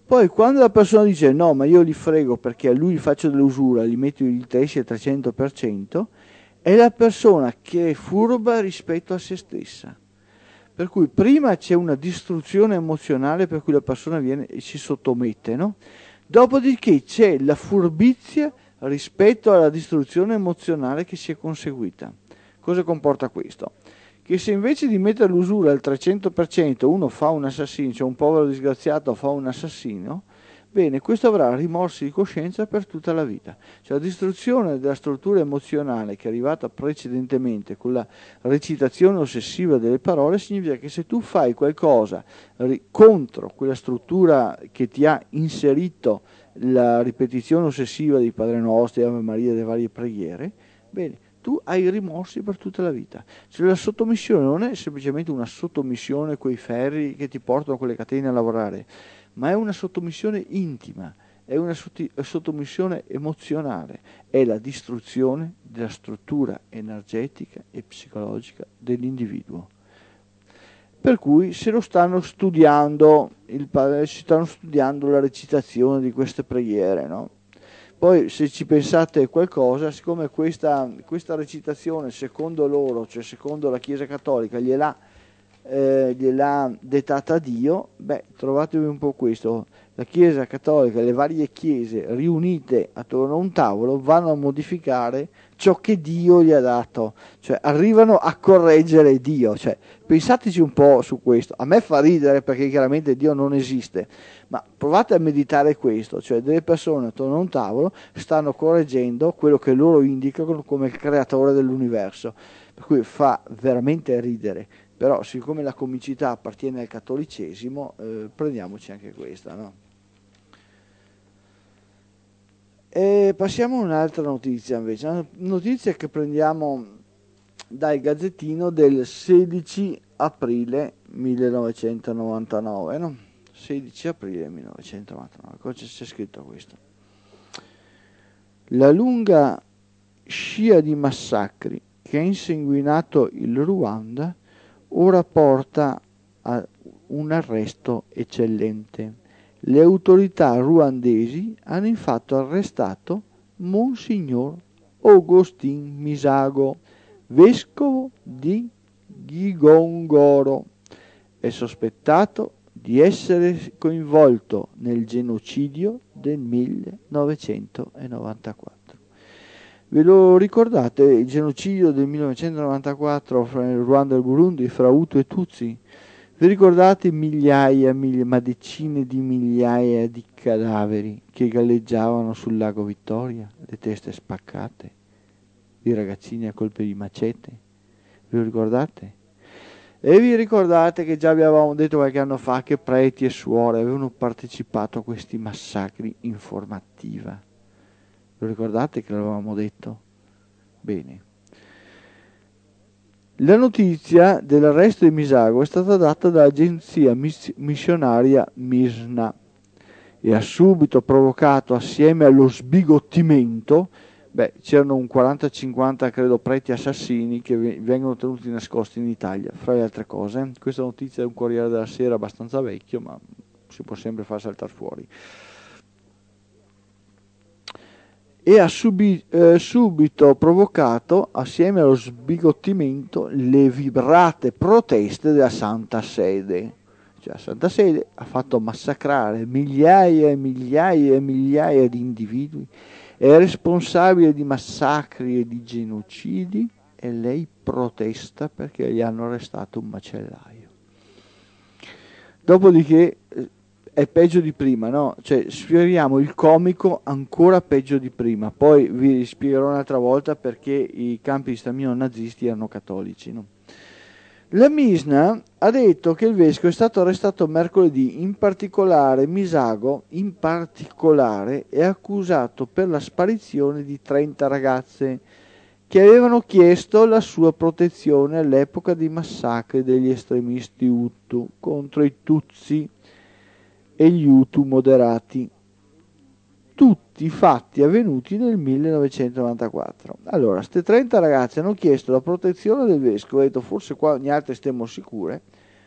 Poi quando la persona dice no, ma io li frego perché a lui gli faccio dell'usura, gli metto gli interessi al 300%, è la persona che è furba rispetto a se stessa. Per cui prima c'è una distruzione emozionale per cui la persona viene e si sottomette, no? Dopodiché c'è la furbizia rispetto alla distruzione emozionale che si è conseguita. Cosa comporta questo? Che se invece di mettere l'usura al 300% uno fa un assassino, cioè un povero disgraziato fa un assassino, bene, questo avrà rimorsi di coscienza per tutta la vita. Cioè la distruzione della struttura emozionale che è arrivata precedentemente con la recitazione ossessiva delle parole significa che se tu fai qualcosa contro quella struttura che ti ha inserito la ripetizione ossessiva di Padre Nostro, Ave Maria, delle varie preghiere, bene, tu hai rimorsi per tutta la vita. Cioè la sottomissione non è semplicemente una sottomissione coi ferri che ti portano con le catene a lavorare, ma è una sottomissione intima, è una sottomissione emozionale, è la distruzione della struttura energetica e psicologica dell'individuo. Per cui se lo stanno studiando, stanno studiando la recitazione di queste preghiere, no? Poi se ci pensate qualcosa, siccome questa recitazione secondo loro, cioè secondo la Chiesa Cattolica, gliel'ha dettata Dio, trovatevi un po' questo. La Chiesa Cattolica, le varie chiese riunite attorno a un tavolo vanno a modificare ciò che Dio gli ha dato, cioè arrivano a correggere Dio, cioè pensateci un po' su questo. A me fa ridere perché chiaramente Dio non esiste, ma provate a meditare questo, cioè delle persone attorno a un tavolo stanno correggendo quello che loro indicano come il creatore dell'universo, per cui fa veramente ridere. Però siccome la comicità appartiene al cattolicesimo, prendiamoci anche questa, no? E passiamo a un'altra notizia invece, una notizia che prendiamo dal Gazzettino del 16 aprile 1999, no? 16 aprile 1999, cosa c'è scritto questo? La lunga scia di massacri che ha insanguinato il Ruanda ora porta a un arresto eccellente. Le autorità ruandesi hanno infatti arrestato Monsignor Augustin Misago, vescovo di Gigongoro. È sospettato di essere coinvolto nel genocidio del 1994. Ve lo ricordate il genocidio del 1994 fra il Ruanda e il Burundi, fra Hutu e Tutsi? Vi ricordate migliaia, ma decine di migliaia di cadaveri che galleggiavano sul lago Vittoria, le teste spaccate, i ragazzini a colpi di macete? Ve lo ricordate? E vi ricordate che già avevamo detto qualche anno fa che preti e suore avevano partecipato a questi massacri in formativa? Lo ricordate che l'avevamo detto? Bene. La notizia dell'arresto di Misago è stata data dall'agenzia missionaria MISNA e ha subito provocato, assieme allo sbigottimento, c'erano un 40-50 credo preti assassini che vengono tenuti nascosti in Italia, fra le altre cose. Questa notizia è un Corriere della Sera abbastanza vecchio, ma si può sempre far saltare fuori. E ha subito provocato, assieme allo sbigottimento, le vibrate proteste della Santa Sede. Cioè la Santa Sede ha fatto massacrare migliaia e migliaia e migliaia di individui, è responsabile di massacri e di genocidi, e lei protesta perché gli hanno arrestato un macellaio. Dopodiché è peggio di prima, no? Cioè sfioriamo il comico ancora peggio di prima. Poi vi spiegherò un'altra volta perché i campi di sterminio nazisti erano cattolici, no? La Misna ha detto che il vescovo è stato arrestato mercoledì, in particolare Misago è accusato per la sparizione di 30 ragazze che avevano chiesto la sua protezione all'epoca dei massacri degli estremisti Hutu contro i Tutsi e gli Hutu moderati, tutti fatti avvenuti nel 1994. Allora, queste 30 ragazze hanno chiesto la protezione del vescovo, ha detto forse qua ogni altre stiamo sicure,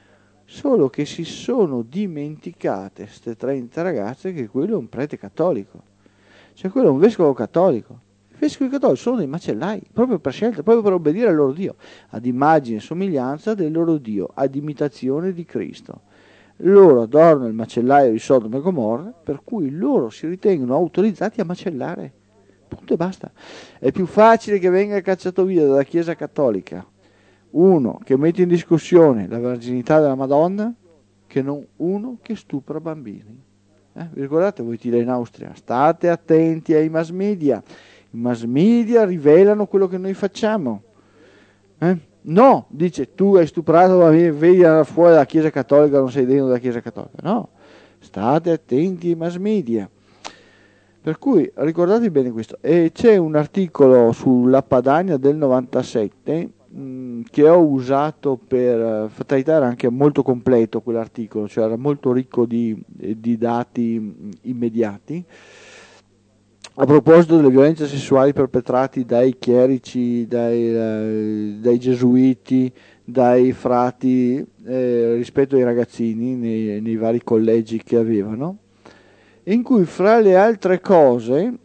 solo che si sono dimenticate queste 30 ragazze che quello è un prete cattolico, cioè quello è un vescovo cattolico. I vescovi cattolici sono dei macellai, proprio per scelta, proprio per obbedire al loro Dio, ad immagine e somiglianza del loro Dio, ad imitazione di Cristo. Loro adorano il macellaio di Sodoma e Gomorra, per cui loro si ritengono autorizzati a macellare. Punto e basta. È più facile che venga cacciato via dalla Chiesa Cattolica uno che mette in discussione la verginità della Madonna che non uno che stupra bambini. Vi ricordate voi tira in Austria? State attenti ai mass media. I mass media rivelano quello che noi facciamo. No, dice tu hai stuprato bambini, vedi fuori dalla Chiesa Cattolica, non sei dentro della Chiesa Cattolica. No, state attenti ai mass media. Per cui ricordatevi bene questo. E c'è un articolo sulla Padania del 97 che ho usato per fatalità, era anche molto completo quell'articolo, cioè era molto ricco di dati immediati a proposito delle violenze sessuali perpetrate dai chierici, dai gesuiti, dai frati rispetto ai ragazzini nei vari collegi che avevano, in cui fra le altre cose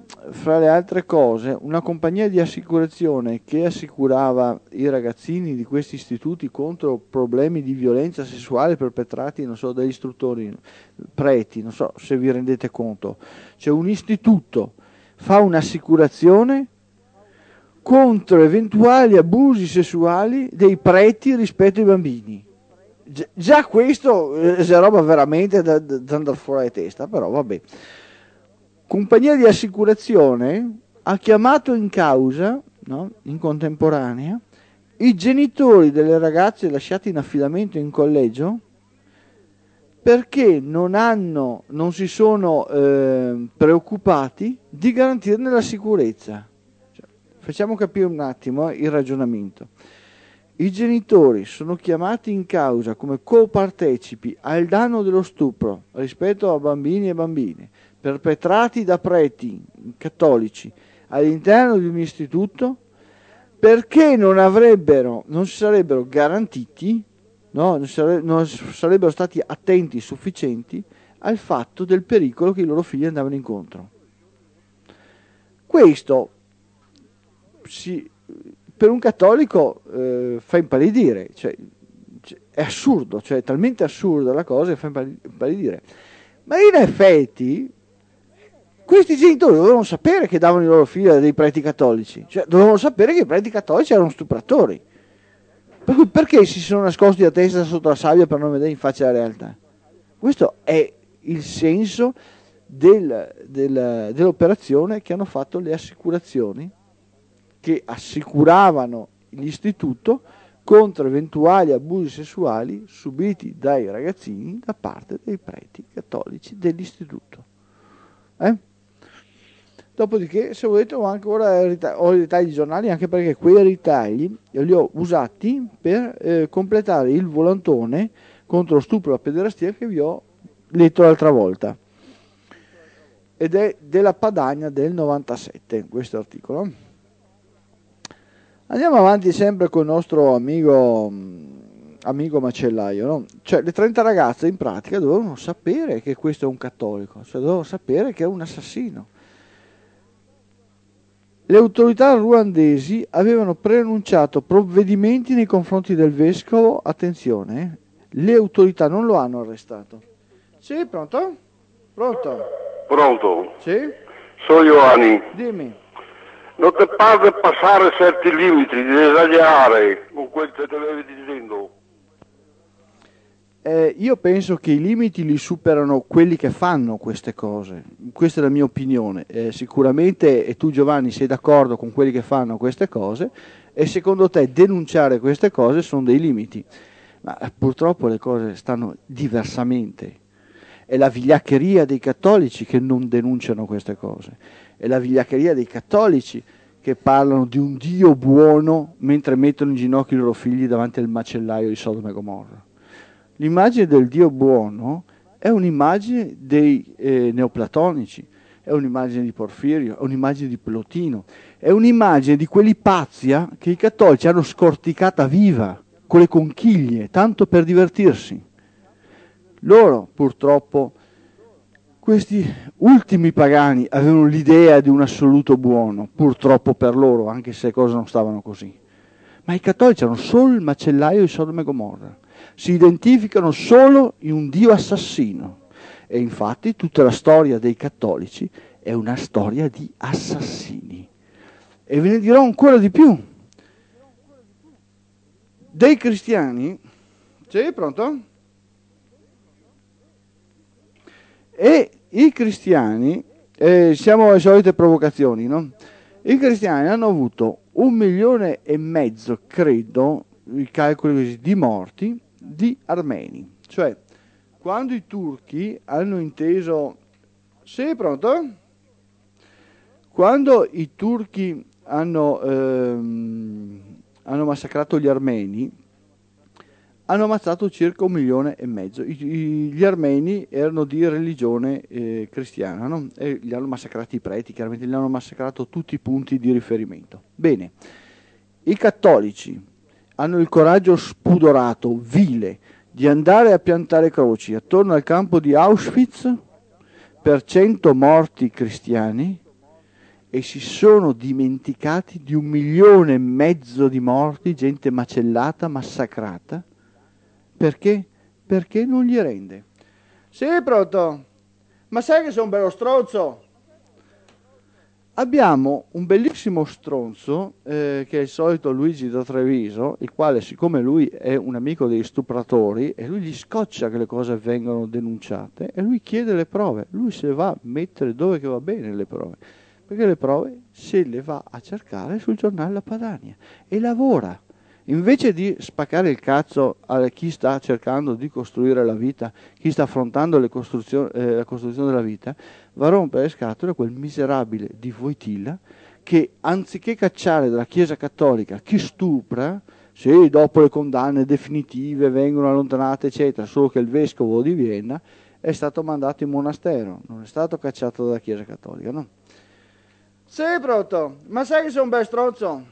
una compagnia di assicurazione che assicurava i ragazzini di questi istituti contro problemi di violenza sessuale perpetrati, non so, dagli istruttori, preti, non so se vi rendete conto, cioè un istituto fa un'assicurazione contro eventuali abusi sessuali dei preti rispetto ai bambini. Già questo è roba veramente da andare fuori di testa, però vabbè. Compagnia di assicurazione ha chiamato in causa, no, in contemporanea, i genitori delle ragazze lasciate in affidamento in collegio perché non si sono preoccupati di garantirne la sicurezza. Cioè, facciamo capire un attimo il ragionamento. I genitori sono chiamati in causa come copartecipi al danno dello stupro rispetto a bambini e bambine perpetrati da preti cattolici all'interno di un istituto perché non si sarebbero garantiti, no? non sarebbero stati attenti sufficienti al fatto del pericolo che i loro figli andavano incontro. Questo per un cattolico fa impallidire, cioè, è assurdo, cioè è talmente assurda la cosa che fa impallidire. Ma in effetti questi genitori dovevano sapere che davano i loro figli a dei preti cattolici, cioè dovevano sapere che i preti cattolici erano stupratori. Per cui perché si sono nascosti la testa sotto la sabbia per non vedere in faccia la realtà? Questo è il senso dell'operazione che hanno fatto le assicurazioni che assicuravano l'istituto contro eventuali abusi sessuali subiti dai ragazzini da parte dei preti cattolici dell'istituto. Dopodiché, se volete, ho ancora i ritagli di giornali, anche perché quei ritagli li ho usati per completare il volantone contro lo stupro e la pederastia che vi ho letto l'altra volta. Ed è della Padania del 97, questo articolo. Andiamo avanti sempre con il nostro amico macellaio, no? Cioè le 30 ragazze in pratica dovevano sapere che questo è un cattolico, cioè dovevano sapere che è un assassino. Le autorità ruandesi avevano preannunciato provvedimenti nei confronti del vescovo, attenzione, le autorità non lo hanno arrestato. Sì, pronto? Pronto? Pronto? Sì? Sono Ioanni. Dimmi. Non ti pare passare certi limiti, di esagerare con quel che te stavi dicendo? Io penso che i limiti li superano quelli che fanno queste cose, questa è la mia opinione. Sicuramente, e tu Giovanni sei d'accordo con quelli che fanno queste cose, e secondo te denunciare queste cose sono dei limiti, ma purtroppo le cose stanno diversamente. È la vigliaccheria dei cattolici che non denunciano queste cose, è la vigliaccheria dei cattolici che parlano di un Dio buono mentre mettono in ginocchio i loro figli davanti al macellaio di Sodoma e Gomorra. L'immagine del Dio buono è un'immagine dei neoplatonici, è un'immagine di Porfirio, è un'immagine di Plotino, è un'immagine di quell'Ipazia che i cattolici hanno scorticata viva, con le conchiglie, tanto per divertirsi. Loro, purtroppo, questi ultimi pagani avevano l'idea di un assoluto buono, purtroppo per loro, anche se le cose non stavano così. Ma i cattolici erano solo il macellaio di Sodoma e Gomorra. Si identificano solo in un Dio assassino. E infatti tutta la storia dei cattolici è una storia di assassini. E ve ne dirò ancora di più. Dei cristiani... Sì, pronto? E i cristiani, siamo alle solite provocazioni, no? I cristiani hanno avuto 1,5 milioni, credo, i calcoli così, di morti di armeni. Cioè, quando i turchi hanno inteso... Sì, pronto? Quando i turchi hanno massacrato gli armeni, hanno ammazzato circa 1,5 milioni. Gli armeni erano di religione cristiana, no? E li hanno massacrati i preti, chiaramente li hanno massacrato tutti i punti di riferimento. Bene, i cattolici hanno il coraggio spudorato, vile, di andare a piantare croci attorno al campo di Auschwitz per 100 morti cristiani e si sono dimenticati di 1,5 milioni di morti, gente macellata, massacrata. Perché? Perché non gli rende. Sì, pronto? Ma sai che sei un bello stronzo? Abbiamo un bellissimo stronzo, che è il solito Luigi da Treviso, il quale, siccome lui è un amico degli stupratori, e lui gli scoccia che le cose vengano denunciate, e lui chiede le prove. Lui se le va a mettere dove che va bene le prove. Perché le prove se le va a cercare sul giornale La Padania. E lavora. Invece di spaccare il cazzo a chi sta cercando di costruire la vita, chi sta affrontando la costruzione della vita, va a rompere le scatole a quel miserabile di Wojtyla che, anziché cacciare dalla Chiesa Cattolica chi stupra, sì, dopo le condanne definitive vengono allontanate, eccetera, solo che il vescovo di Vienna è stato mandato in monastero, non è stato cacciato dalla Chiesa Cattolica, no? Sì, pronto, ma sai che sei un bel stronzo?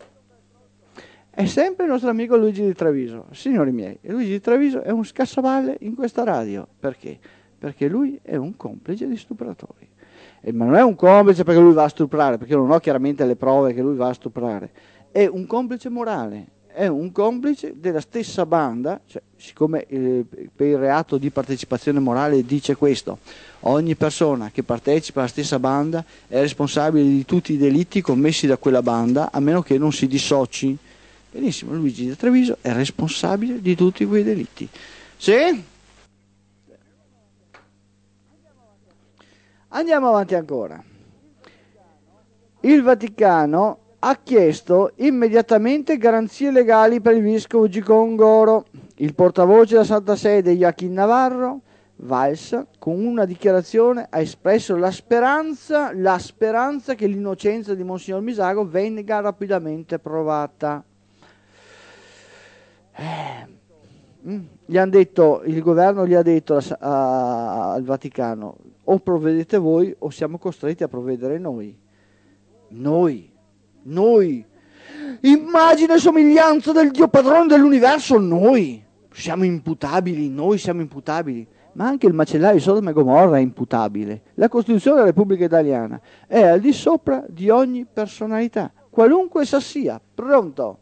È sempre il nostro amico Luigi di Treviso. Signori miei, Luigi di Treviso è un scassaballe in questa radio. Perché? Perché lui è un complice di stupratori. Ma non è un complice perché lui va a stuprare, perché io non ho chiaramente le prove che lui va a stuprare. È un complice morale, è un complice della stessa banda, cioè, siccome per il reato di partecipazione morale dice questo, ogni persona che partecipa alla stessa banda è responsabile di tutti i delitti commessi da quella banda, a meno che non si dissoci. Benissimo, Luigi da Treviso è responsabile di tutti quei delitti. Sì? Andiamo avanti ancora. Il Vaticano ha chiesto immediatamente garanzie legali per il vescovo Gicon Goro. Il portavoce della Santa Sede, Joachim Navarro, Valls, con una dichiarazione ha espresso la speranza che l'innocenza di Monsignor Misago venga rapidamente provata. Gli hanno detto, il governo gli ha detto al Vaticano: o provvedete voi o siamo costretti a provvedere noi. Noi, immagine e somiglianza del Dio padrone dell'universo, noi siamo imputabili, ma anche il macellaio di Sodoma e Gomorra è imputabile. La Costituzione della Repubblica Italiana è al di sopra di ogni personalità, qualunque essa sia. Pronto?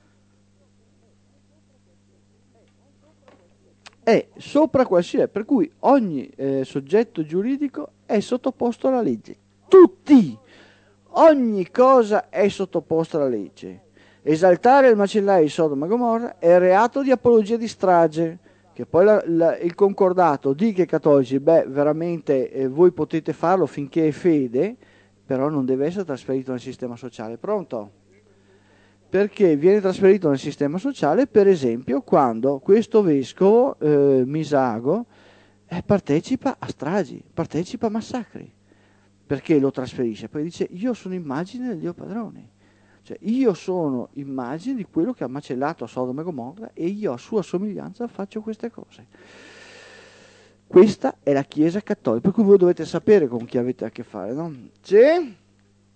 È sopra qualsiasi, per cui ogni soggetto giuridico è sottoposto alla legge. Tutti! Ogni cosa è sottoposta alla legge. Esaltare il macellaio di Sodoma e Gomorra è reato di apologia di strage, che poi il concordato dice ai cattolici, veramente voi potete farlo finché è fede, però non deve essere trasferito nel sistema sociale. Pronto? Perché viene trasferito nel sistema sociale, per esempio, quando questo vescovo Misago partecipa a stragi, partecipa a massacri. Perché lo trasferisce? Perché dice: io sono immagine del Dio padrone, cioè io sono immagine di quello che ha macellato a Sodoma e Gomorra e io a sua somiglianza faccio queste cose. Questa è la Chiesa Cattolica, per cui voi dovete sapere con chi avete a che fare, no? Sì?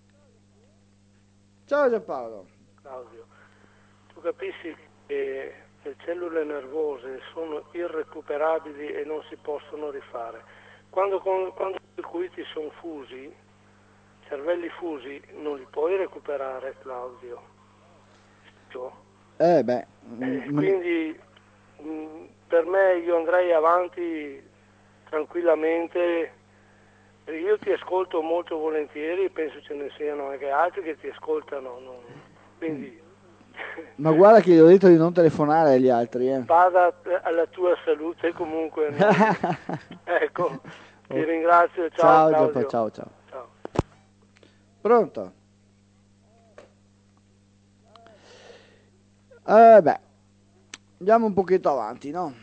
Ciao Giampaolo. Claudio, tu capisci che le cellule nervose sono irrecuperabili e non si possono rifare. Quando i circuiti sono fusi, cervelli fusi, non li puoi recuperare, Claudio. Quindi per me io andrei avanti tranquillamente. Io ti ascolto molto volentieri, penso ce ne siano anche altri che ti ascoltano, quindi ma guarda che gli ho detto di non telefonare agli altri. Vada alla tua salute comunque. Ecco, ti ringrazio, ciao Claudio. Ciao. Pronto? Andiamo un pochetto avanti, no?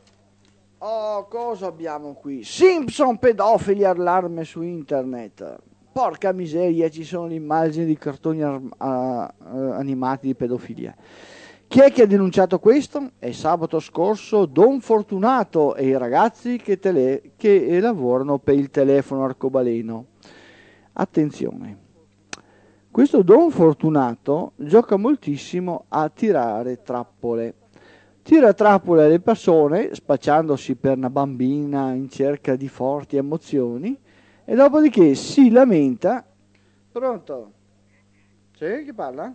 Cosa abbiamo qui? Simpson pedofili, allarme su internet. Porca miseria, ci sono le immagini di cartoni animati di pedofilia. Chi è che ha denunciato questo? È sabato scorso Don Fortunato e i ragazzi che lavorano per il telefono arcobaleno. Attenzione, questo Don Fortunato gioca moltissimo a tirare trappole. Tira trappole alle persone, spacciandosi per una bambina in cerca di forti emozioni, e dopodiché si lamenta. Pronto? Sì, chi parla?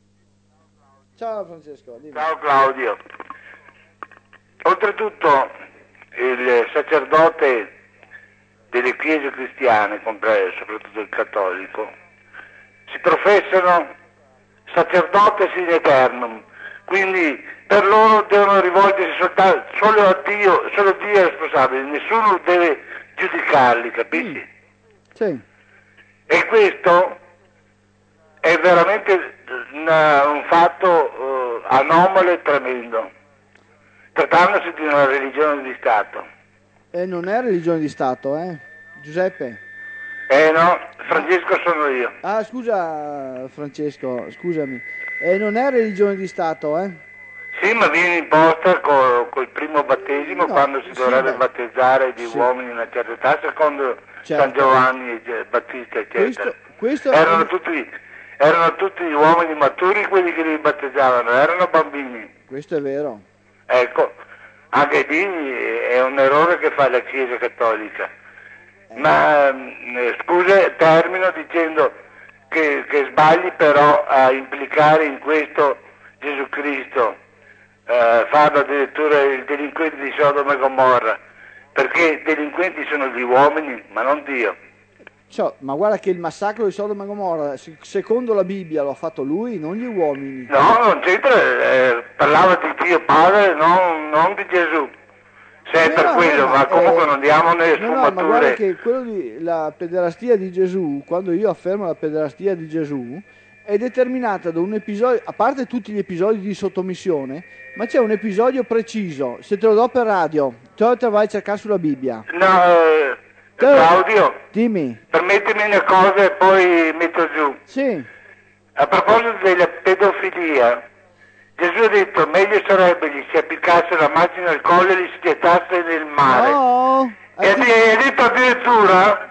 Ciao Francesco. Dimmi. Ciao Claudio. Oltretutto il sacerdote delle chiese cristiane, soprattutto il cattolico, si professano sacerdotes in eternum, quindi per loro devono rivolgersi solo a Dio, solo Dio è responsabile, nessuno deve giudicarli, capisci? Sì. E questo è veramente un fatto anomalo e tremendo, trattandosi di una religione di Stato. Non è religione di Stato, Giuseppe? No, Francesco sono io. Ah, scusa Francesco, scusami. Non è religione di Stato, Sì, ma viene imposta col primo battesimo, quando si dovrebbe battezzare gli uomini in una certa età, secondo San Giovanni Battista, eccetera. Erano tutti uomini maturi quelli che li battezzavano, erano bambini. Questo è vero. Ecco, anche lì è un errore che fa la Chiesa Cattolica. Ma scusa, termino dicendo che sbagli però a implicare in questo Gesù Cristo, farlo addirittura il delinquente di Sodoma e Gomorra, perché delinquenti sono gli uomini, ma non Dio. Ma guarda che il massacro di Sodoma e Gomorra, secondo la Bibbia, lo ha fatto lui, non gli uomini. No, non c'entra, parlava di Dio Padre, non di Gesù. Se è per quello, ma comunque non diamo nelle sfumature. Ma guarda che quello la pederastia di Gesù, quando io affermo la pederastia di Gesù, è determinata da un episodio, a parte tutti gli episodi di sottomissione, ma c'è un episodio preciso. Se te lo do per radio, te lo vai a cercare sulla Bibbia. No, Claudio, dimmi. Permettimi una cosa e poi metto giù. Sì. A proposito della pedofilia, Gesù ha detto meglio sarebbe gli si appiccasse la macchina al collo e li si gettasse nel mare. No. E ha detto addirittura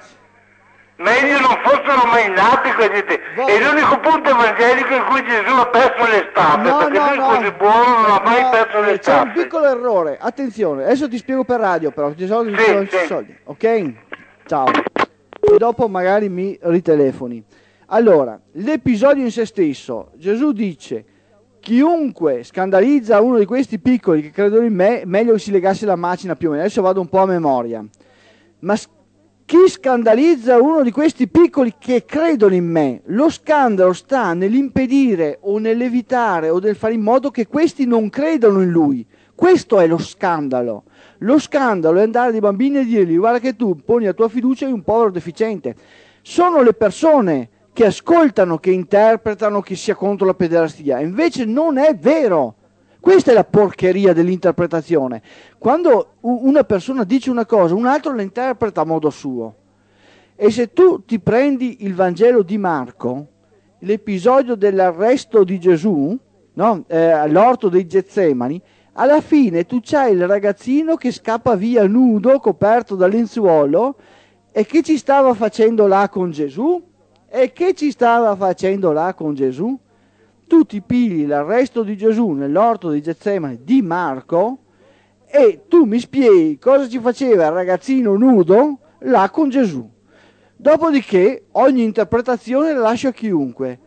meglio non fossero mai nati quelli. È l'unico punto evangelico in cui Gesù ha perso le staffe, perché lui così buono non ha mai perso le staffe. C'è un piccolo errore, attenzione, adesso ti spiego per radio però, ti soldi, ok? Ciao. E dopo magari mi ritelefoni. Allora, l'episodio in se stesso, Gesù dice: chiunque scandalizza uno di questi piccoli che credono in me, meglio che si legasse la macina più o meno. Adesso vado un po' a memoria. Ma chi scandalizza uno di questi piccoli che credono in me, lo scandalo sta nell'impedire o nell'evitare o nel fare in modo che questi non credano in lui. Questo è lo scandalo. Lo scandalo è andare dai bambini e dirgli: guarda che tu poni la tua fiducia in un povero deficiente. Sono le persone che ascoltano, che interpretano che sia contro la pederastia. Invece non è vero. Questa è la porcheria dell'interpretazione. Quando una persona dice una cosa, un altro la interpreta a modo suo. E se tu ti prendi il Vangelo di Marco, l'episodio dell'arresto di Gesù, no? All'orto dei Getsemani, alla fine tu c'hai il ragazzino che scappa via nudo, coperto da lenzuolo, e che ci stava facendo là con Gesù? E che ci stava facendo là con Gesù? tu ti pigli l'arresto di Gesù nell'orto di Getsemani di Marco e tu mi spieghi cosa ci faceva il ragazzino nudo là con Gesù. Dopodiché ogni interpretazione la lascio a chiunque.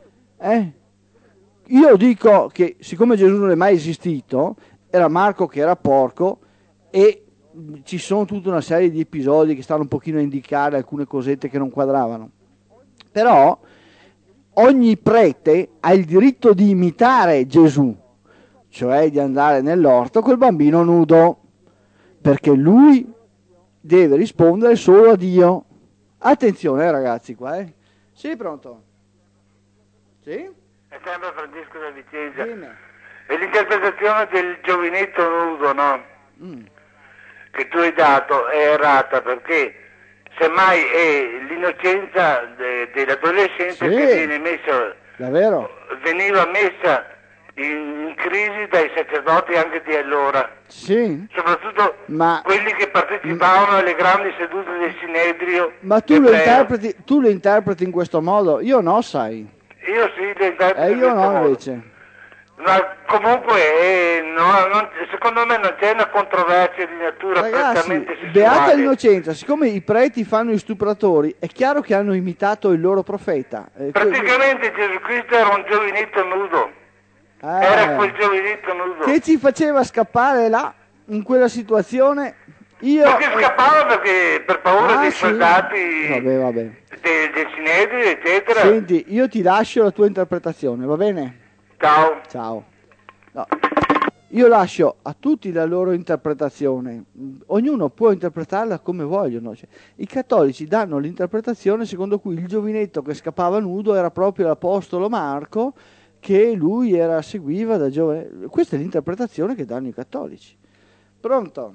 Io dico che siccome Gesù non è mai esistito, era Marco che era porco e ci sono tutta una serie di episodi che stanno un pochino a indicare alcune cosette che non quadravano. Però ogni prete ha il diritto di imitare Gesù, cioè di andare nell'orto col bambino nudo, perché lui deve rispondere solo a Dio. Attenzione ragazzi qua, Sì, pronto? Sì? È sempre Francesco da Vicenza. Bene. E l'interpretazione del giovinetto nudo, no? Che tu hai dato è errata, perché semmai è l'innocenza dell'adolescente che viene messa, davvero? Veniva messa in crisi dai sacerdoti anche di allora. Sì. Soprattutto quelli che partecipavano alle grandi sedute del Sinedrio. Ma tu lo interpreti in questo modo? Io no, sai. Io sì, lo interpreto in io questo no modo. invece. Ma comunque secondo me non c'è una controversia di natura prettamente sessuale. Beata l'innocenza, siccome i preti fanno gli stupratori, è chiaro che hanno imitato il loro profeta. Praticamente Gesù Cristo era un giovinetto nudo. Era quel giovinetto nudo. Che ci faceva scappare là, in quella situazione? Perché scappava per paura dei soldati vabbè. Del Sinedrio, eccetera. Senti, io ti lascio la tua interpretazione, va bene? Ciao. No. Io lascio a tutti la loro interpretazione, ognuno può interpretarla come vogliono. Cioè, i cattolici danno l'interpretazione secondo cui il giovinetto che scappava nudo era proprio l'apostolo Marco, che lui seguiva da giovane. Questa è l'interpretazione che danno i cattolici. Pronto?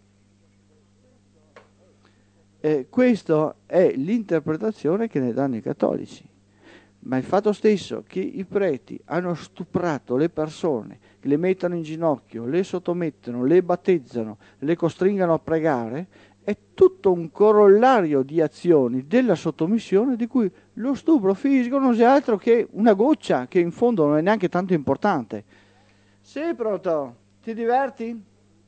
Questa è l'interpretazione che ne danno i cattolici. Ma il fatto stesso che i preti hanno stuprato le persone, che le mettono in ginocchio, le sottomettono, le battezzano, le costringano a pregare, è tutto un corollario di azioni della sottomissione di cui lo stupro fisico non è altro che una goccia che in fondo non è neanche tanto importante. Sì, pronto? Ti diverti?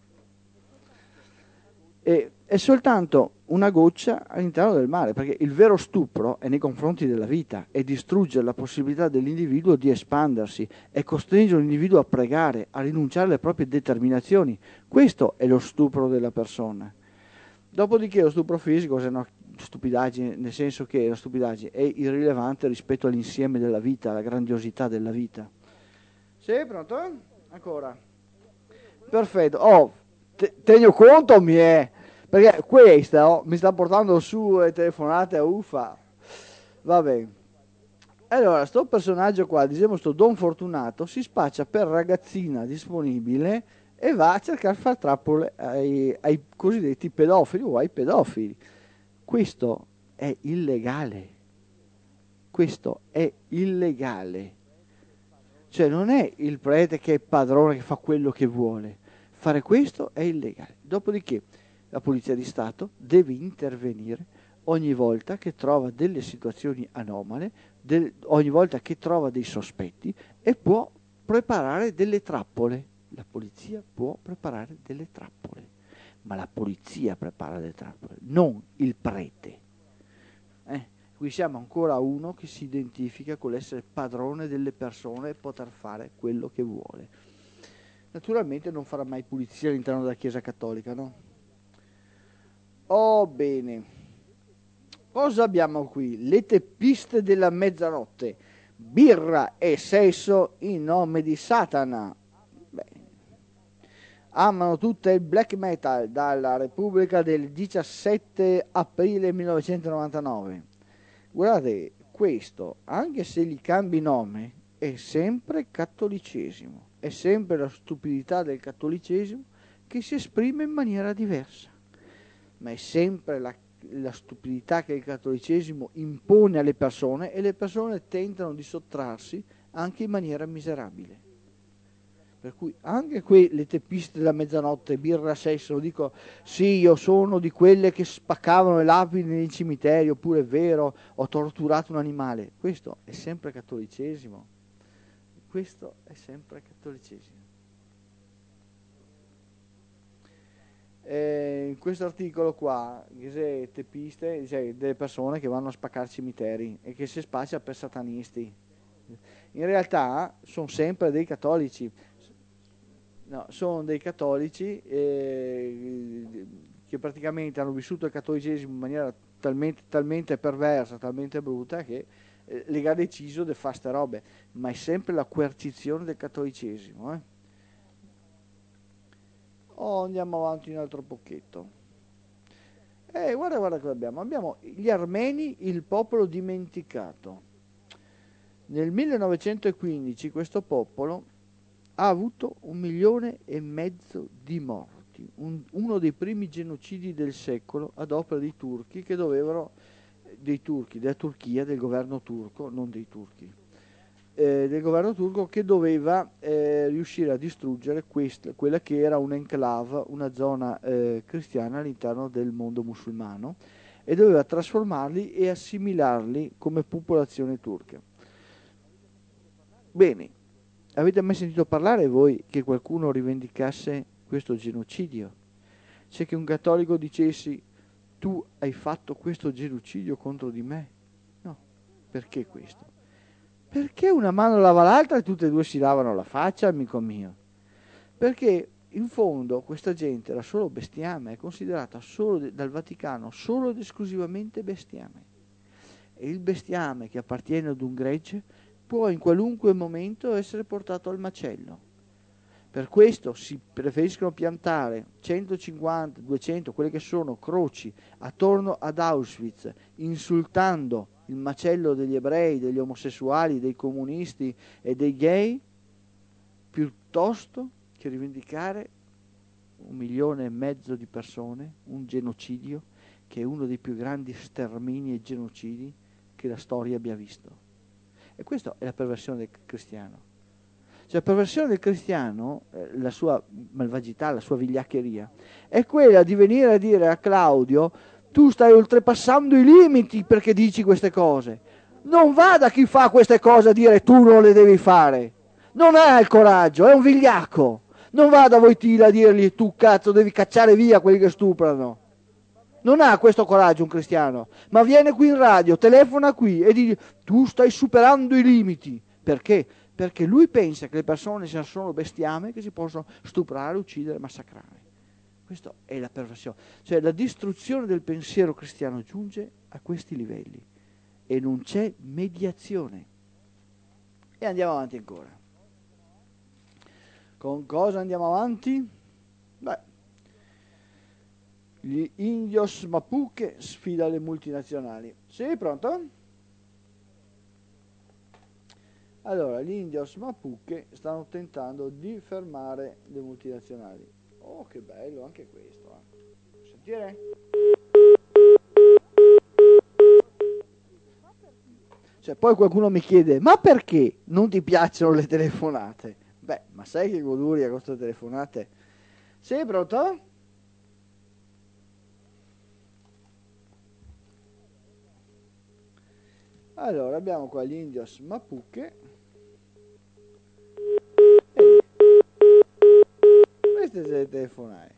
È soltanto una goccia all'interno del mare, perché il vero stupro è nei confronti della vita, è distruggere la possibilità dell'individuo di espandersi, è costringere l'individuo a pregare, a rinunciare alle proprie determinazioni. Questo è lo stupro della persona. Dopodiché lo stupro fisico è una stupidaggine, nel senso che la stupidaggine è irrilevante rispetto all'insieme della vita, alla grandiosità della vita. Sì, pronto? Ancora. Perfetto. Tengo conto perché questa mi sta portando su telefonate a uffa. Va bene. Allora, sto personaggio qua, diciamo sto Don Fortunato, si spaccia per ragazzina disponibile e va a cercare di far trappole ai cosiddetti pedofili o ai pedofili. Questo è illegale. Questo è illegale. Cioè non è il prete che è padrone che fa quello che vuole. Fare questo è illegale. Dopodiché la Polizia di Stato deve intervenire ogni volta che trova delle situazioni anomale, ogni volta che trova dei sospetti e può preparare delle trappole. La polizia può preparare delle trappole, ma la polizia prepara delle trappole, non il prete. Qui siamo ancora a uno che si identifica con l'essere padrone delle persone e poter fare quello che vuole. Naturalmente non farà mai pulizia all'interno della Chiesa Cattolica, no? Oh, bene. Cosa abbiamo qui? Le teppiste della mezzanotte. Birra e sesso in nome di Satana. Amano tutto il black metal dalla Repubblica del 17 aprile 1999. Guardate, questo, anche se gli cambi nome, è sempre cattolicesimo. È sempre la stupidità del cattolicesimo che si esprime in maniera diversa. Ma è sempre la stupidità che il cattolicesimo impone alle persone e le persone tentano di sottrarsi anche in maniera miserabile. Per cui anche le teppiste della mezzanotte, birra, sesso, lo dico, sì, io sono di quelle che spaccavano le lapidi nei cimiteri, oppure è vero, ho torturato un animale. Questo è sempre cattolicesimo. Questo è sempre cattolicesimo. In questo articolo qua, tepiste, cioè delle persone che vanno a spaccare cimiteri e che si spaccia per satanisti. In realtà sono sempre dei cattolici. No, sono dei cattolici che praticamente hanno vissuto il cattolicesimo in maniera talmente perversa, talmente brutta che gli ha deciso di fare ste robe, ma è sempre la coercizione del cattolicesimo. Andiamo avanti un altro pocchetto. Guarda cosa abbiamo. Abbiamo gli armeni, il popolo dimenticato. Nel 1915 questo popolo ha avuto 1,5 milioni di morti, uno dei primi genocidi del secolo ad opera dei turchi che dovevano, della Turchia, del governo turco, non dei turchi, del governo turco che doveva riuscire a distruggere quella che era un'enclave, una zona cristiana all'interno del mondo musulmano, e doveva trasformarli e assimilarli come popolazione turca. Bene. Avete mai sentito parlare voi che qualcuno rivendicasse questo genocidio? Cioè che un cattolico dicessi: tu hai fatto questo genocidio contro di me? No. Perché questo? Perché una mano lava l'altra e tutte e due si lavano la faccia, amico mio? Perché in fondo questa gente era solo bestiame, è considerata solo dal Vaticano solo ed esclusivamente bestiame. E il bestiame che appartiene ad un gregge può in qualunque momento essere portato al macello. Per questo si preferiscono piantare 150, 200, quelle che sono croci attorno ad Auschwitz, insultando il macello degli ebrei, degli omosessuali, dei comunisti e dei gay, piuttosto che rivendicare 1,5 milioni di persone, un genocidio che è uno dei più grandi stermini e genocidi che la storia abbia visto. E questa è la perversione del cristiano. Cioè la perversione del cristiano, la sua malvagità, la sua vigliaccheria, è quella di venire a dire a Claudio: tu stai oltrepassando i limiti perché dici queste cose. Non va da chi fa queste cose a dire tu non le devi fare. Non ha il coraggio, è un vigliacco. Non va da Wojtyla a dirgli: tu cazzo devi cacciare via quelli che stuprano. Non ha questo coraggio un cristiano, ma viene qui in radio, telefona qui e dice: tu stai superando i limiti. Perché? Perché lui pensa che le persone siano solo bestiame che si possono stuprare, uccidere, massacrare. Questa è la perversione. Cioè la distruzione del pensiero cristiano giunge a questi livelli e non c'è mediazione. E andiamo avanti ancora. Con cosa andiamo avanti? Beh, gli indios Mapuche sfida le multinazionali. Sì, pronto? Allora, gli indios Mapuche stanno tentando di fermare le multinazionali. Oh, che bello anche questo. Sentire? Cioè, poi qualcuno mi chiede: ma perché non ti piacciono le telefonate? Beh, ma sai che goduria con queste telefonate? Sì, pronto? Allora, abbiamo qua gli indios Mapuche. Queste sono le telefonate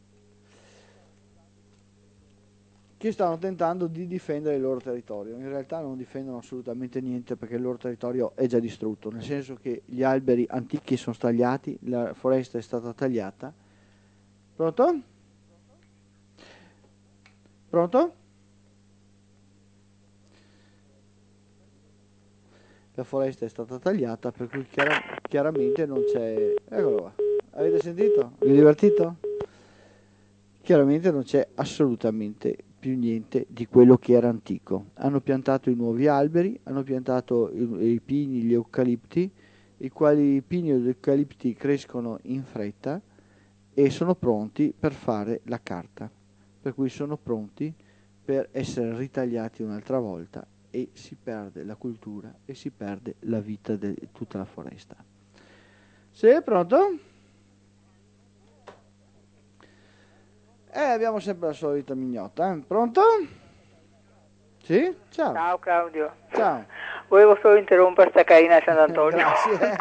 che stanno tentando di difendere il loro territorio. In realtà non difendono assolutamente niente perché il loro territorio è già distrutto, nel senso che gli alberi antichi sono tagliati, la foresta è stata tagliata. Pronto? Pronto? La foresta è stata tagliata, per cui chiaramente non c'è... Eccolo qua. Avete sentito? Vi è divertito? Chiaramente non c'è assolutamente più niente di quello che era antico. Hanno piantato i nuovi alberi, hanno piantato i pini, gli eucalipti, i quali pini ed eucalipti crescono in fretta e sono pronti per fare la carta, per cui sono pronti per essere ritagliati un'altra volta e si perde la cultura e si perde la vita di tutta la foresta. Sì, pronto? Abbiamo sempre la solita mignotta, Pronto? Sì? Ciao. Ciao Claudio. Ciao. Volevo solo interrompere sta carina Sant'Antonio. Grazie.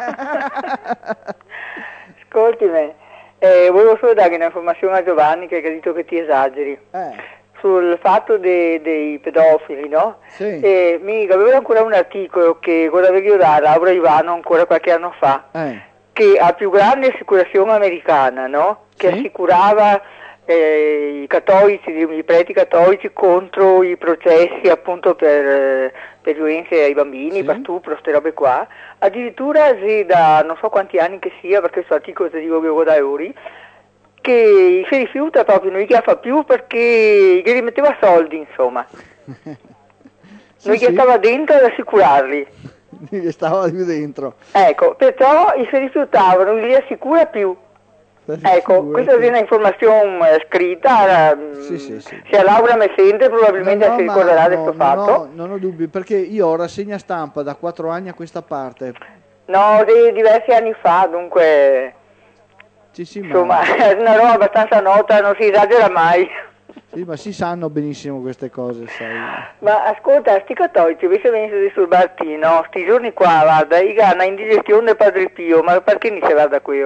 Ascoltimi, volevo solo dare un'informazione a Giovanni che ha detto che ti esageri. Sul fatto dei pedofili, no? Sì. Mi avevo ancora un articolo che avevo da Laura Ivano ancora qualche anno fa, che ha più grande assicurazione americana, no? Che Sì. assicurava i cattolici, i preti cattolici contro i processi appunto per violenze ai bambini, Sì. per stupro, queste robe qua. Addirittura sì, da non so quanti anni che sia, perché questo articolo ti dico che avevo da Euri, che si rifiuta proprio, non gli fa più perché gli rimetteva soldi, insomma. Sì, non gli sì. stava dentro ad assicurarli. Gli stava più dentro. Ecco, perciò si rifiutavano, non li assicura più. Ecco, questa è una informazione scritta, Sì. se a Laura mi sente probabilmente si ricorderà di questo fatto. Non ho dubbi, perché io ho rassegna stampa da 4 anni a questa parte. No, di diversi anni fa, dunque, Sì, insomma, è una roba abbastanza nota, non si esagera mai. Sì, ma si sanno benissimo queste cose, sai. Ma ascolta, sti cattolici, invece venite a disturbarti, no? Sti giorni qua, guarda, una indigestione del Padre Pio, ma perché non si guarda qui?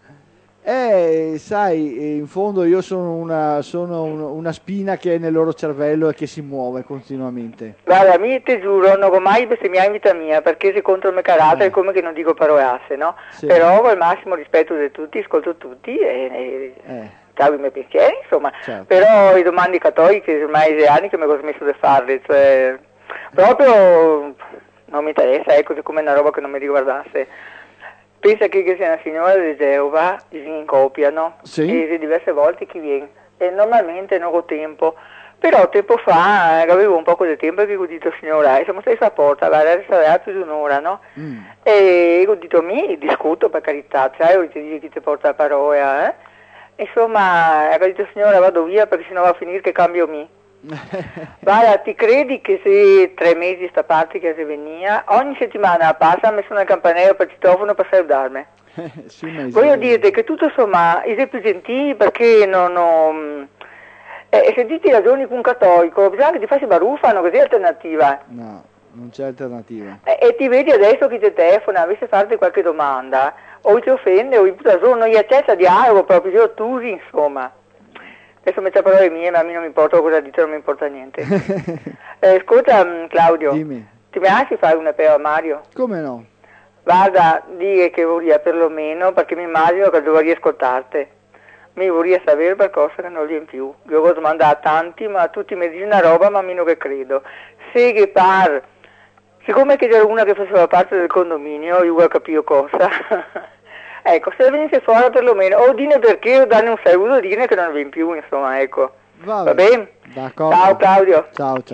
Sai, in fondo io sono una spina che è nel loro cervello e che si muove continuamente. Guarda, ti giuro, non ho mai bestemmiare in vita mia, perché se contro il mio carattere è come che non dico parolacce, no? Sì. Però con il massimo rispetto di tutti, ascolto tutti e cago i miei pensieri, insomma. Certo. Però i domandi cattoliche ormai 6 anni che mi ho smesso di farle, cioè proprio non mi interessa, ecco, come una roba che non mi riguardasse. Pensa che sia una signora di Geova, viene in coppia, no? Sì. E diverse volte chi viene. E normalmente non ho tempo. Però tempo fa avevo un po' di tempo che ho detto signora, siamo stati a porta, sarà più di un'ora, no? E ho detto mi discuto per carità, cioè ho detto chi ti porta la parola, Insomma, ho detto signora vado via perché sennò va a finire che cambio mi. Guarda, ti credi che se 3 mesi sta parte che si venia, ogni settimana passa, ha messo una campanella per il citofono per salutarmi. Sì, ma Voglio dirti che tutto sommato, siete più gentili perché non... se ti ragioni con un cattolico, bisogna che ti faccia baruffano, così è alternativa. No, non c'è alternativa. E ti vedi adesso chi ti telefona, avesse farti qualche domanda, o ti offende, o non gli accetta dialogo proprio, io ottusi, insomma. Adesso metto le parole mie, ma a me non mi importa cosa dite, non mi importa niente. Ascolta, Claudio, Dimmi. ti piace fare una per Mario? Come no? Guarda, dire che vorrei perlomeno, perché mi immagino che dovrei ascoltarti. Mi vorrei sapere qualcosa che non gli in più. Io ho domandato a tanti, ma tutti mi dicono una roba, ma meno che credo. Se che par, siccome che c'era una che faceva parte del condominio, io ho capito cosa. Ecco, se venisse fuori perlomeno, o dine perché, o danne un saluto, dine che non viene più, insomma, ecco. Va bene? D'accordo. Ciao Claudio. Ciao.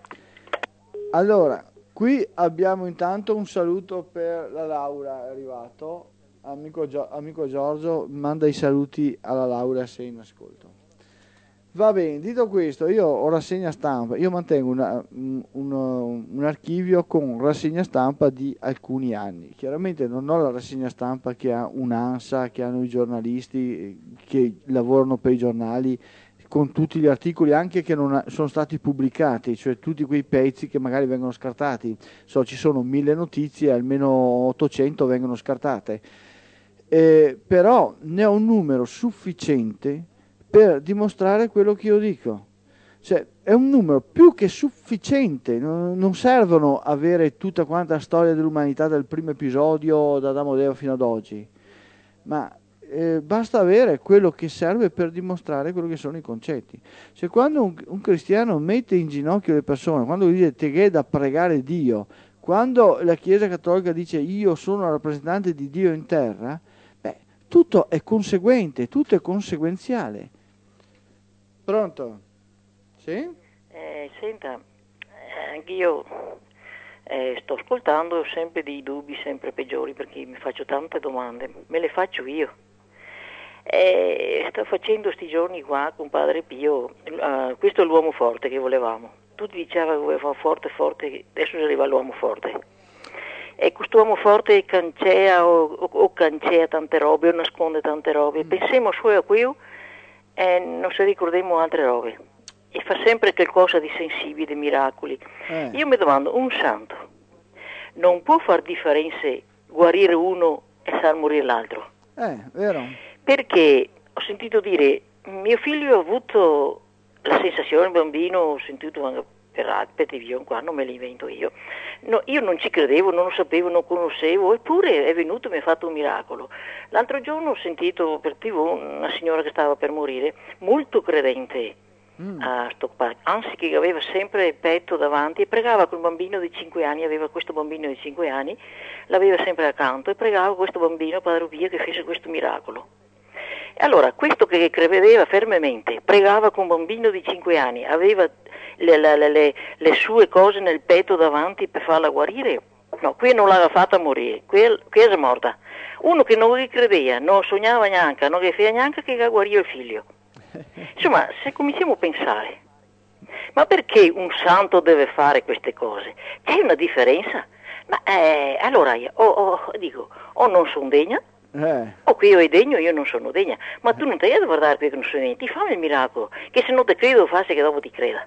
Allora, qui abbiamo intanto un saluto per la Laura, è arrivato. Amico Giorgio, manda i saluti alla Laura se è in ascolto. Va bene, detto questo, io ho rassegna stampa, io mantengo un archivio con rassegna stampa di alcuni anni. Chiaramente non ho la rassegna stampa che ha un'ANSA, che hanno i giornalisti che lavorano per i giornali, con tutti gli articoli anche che non sono stati pubblicati, cioè tutti quei pezzi che magari vengono scartati. Ci sono 1000 notizie, almeno 800 vengono scartate. Però ne ho un numero sufficiente per dimostrare quello che io dico. Cioè, è un numero più che sufficiente, non servono avere tutta quanta la storia dell'umanità dal primo episodio, da Adamo ed Eva fino ad oggi, ma basta avere quello che serve per dimostrare quello che sono i concetti. Cioè, quando un cristiano mette in ginocchio le persone, quando dice te che è da pregare Dio, quando la Chiesa Cattolica dice io sono la rappresentante di Dio in terra, tutto è conseguente, tutto è conseguenziale. Pronto? Sì? Senta, anch'io sto ascoltando, ho sempre dei dubbi sempre peggiori perché mi faccio tante domande, me le faccio io. Sto facendo sti giorni qua con Padre Pio, questo è l'uomo forte che volevamo. Tutti dicevano che volevamo forte, adesso arriva l'uomo forte. E quest'uomo forte cancea o cancea tante robe o nasconde tante robe. Pensiamo solo a quello e non ci ricordiamo altre robe. E fa sempre qualcosa di sensibile, di miracoli. Io mi domando, un santo non può far differenze guarire uno e far morire l'altro. Vero. Perché ho sentito dire, mio figlio ha avuto la sensazione, bambino, ho sentito anche per televisione, qua non me li invento io. No, io non ci credevo, non lo sapevo, non conoscevo, eppure è venuto e mi ha fatto un miracolo. L'altro giorno ho sentito per TV una signora che stava per morire, molto credente a Stock Park, anzi che aveva sempre il petto davanti e pregava col bambino di 5 anni, aveva questo bambino di 5 anni, l'aveva sempre accanto e pregava questo bambino, Padre Pio, che fece questo miracolo. E allora, questo che credeva fermamente, pregava con un bambino di 5 anni, aveva le sue cose nel petto davanti per farla guarire, no, qui non l'aveva fatta morire, qui è morta. Uno che non credeva, non sognava neanche, non faceva neanche che guariva il figlio. Insomma, se cominciamo a pensare, ma perché un santo deve fare queste cose? C'è una differenza? Ma allora io dico, o non sono degna, o qui io è degno, io non sono degna, ma tu non ti hai da guardare qui che non sono degna, ti fammi il miracolo, che se non ti credo faccio che dopo ti creda.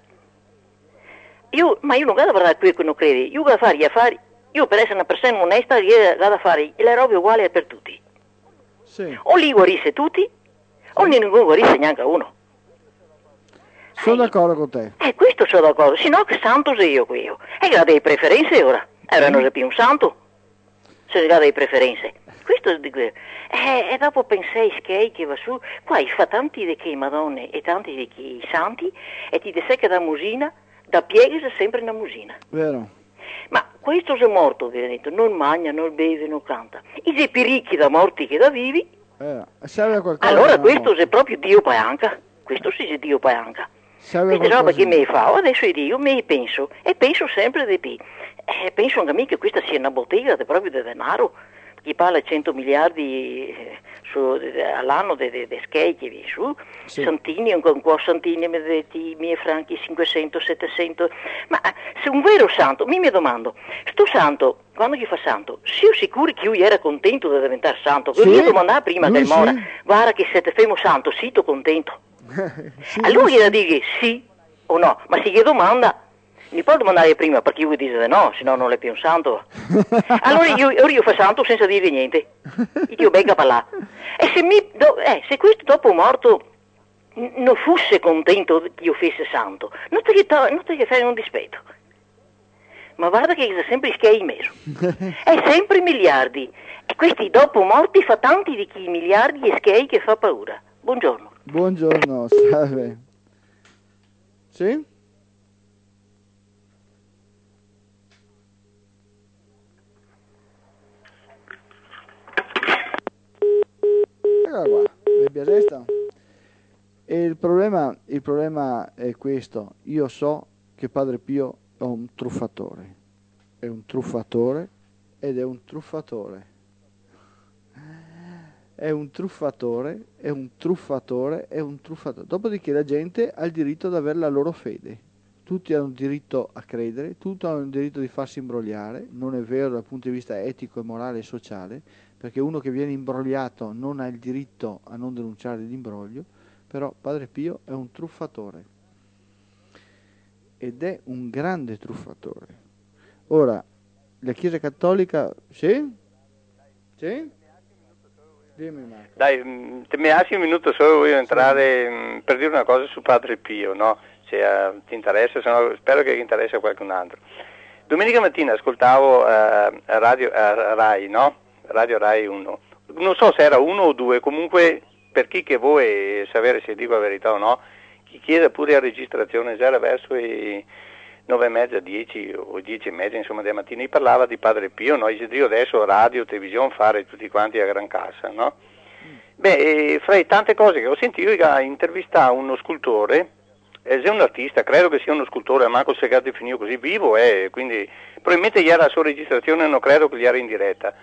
Ma io non vado a guardare qui che non credi, io vado a fare gli affari, io per essere una persona onesta io vado a fare le robe uguali per tutti. Sì. O li guarisse tutti, o non guarisse neanche uno. Sono d'accordo con te. Questo sono d'accordo, se no che santo sei io qui. E che ha delle preferenze ora, non è più un santo, se ha delle preferenze. Questo e dopo pensai che va su, qua fa tanti di che madonne e tanti di che santi, e ti dice che da musina, da pieghe sempre una musina. Vero. Ma questo è morto, vi ho detto, non mangia, non beve, non canta. I più ricchi da morti che da vivi. Serve qualcosa. Allora questo è proprio Dio Paanca, questo sì è Dio Paanca. Questa roba che mi fa, adesso io mi penso, e penso sempre di più. Penso anche a me che questa sia una bottega proprio di denaro. Chi parla 100 miliardi all'anno di skate che vi su, sì. Santini, un po' Santini, i miei franchi 500, 700, ma se un vero santo, mi domando, sto santo, quando gli fa santo, siamo sicuri che lui era contento di diventare santo? Sì. Io domandavo prima del Mora, sì. Guarda che siete fermo santo, sì, sto contento. Sì, allora gli da dire sì o no, ma se gli domanda, mi può domandare prima perché io dice no, se no non è più un santo. Allora io fa santo senza dire niente. Io becca parlare. E se questo dopo morto non fosse contento che io fesse santo, non te che fai un dispetto. Ma guarda che è sempre che hai messo. È sempre miliardi. E questi dopo morti fa tanti di chi miliardi e schei che fa paura. Buongiorno. Buongiorno, salve. Sì? Eccola qua, Biasesta. E il problema è questo. Io so che Padre Pio è un truffatore. È un truffatore ed è un truffatore. È un truffatore, è un truffatore, è un truffatore. Dopodiché la gente ha il diritto ad avere la loro fede. Tutti hanno il diritto a credere, tutti hanno il diritto di farsi imbrogliare. Non è vero dal punto di vista etico e morale e sociale, perché uno che viene imbrogliato non ha il diritto a non denunciare l'imbroglio. Però Padre Pio è un truffatore. Ed è un grande truffatore. Ora, la Chiesa Cattolica... Sì? Sì? Dimmi, Marco. Dai, mi lasci un minuto solo, voglio entrare per dire una cosa su Padre Pio, no? Se ti interessa, se no spero che interessa a qualcun altro. Domenica mattina ascoltavo Radio Rai, no? Radio Rai 1. Non so se era 1 o 2, comunque per chi che vuoi sapere se dico la verità o no, chi chiede pure la registrazione, già era verso i 9:30, 10 o 10:30, insomma, della mattina, parlava di Padre Pio, no? Io adesso radio, televisione, fare tutti quanti a gran cassa, no? Beh, fra le tante cose che ho sentito, intervistare uno scultore, è un artista, credo che sia uno scultore, manco se ha definito così, vivo, quindi probabilmente gli era la sua registrazione, non credo che gli era in diretta.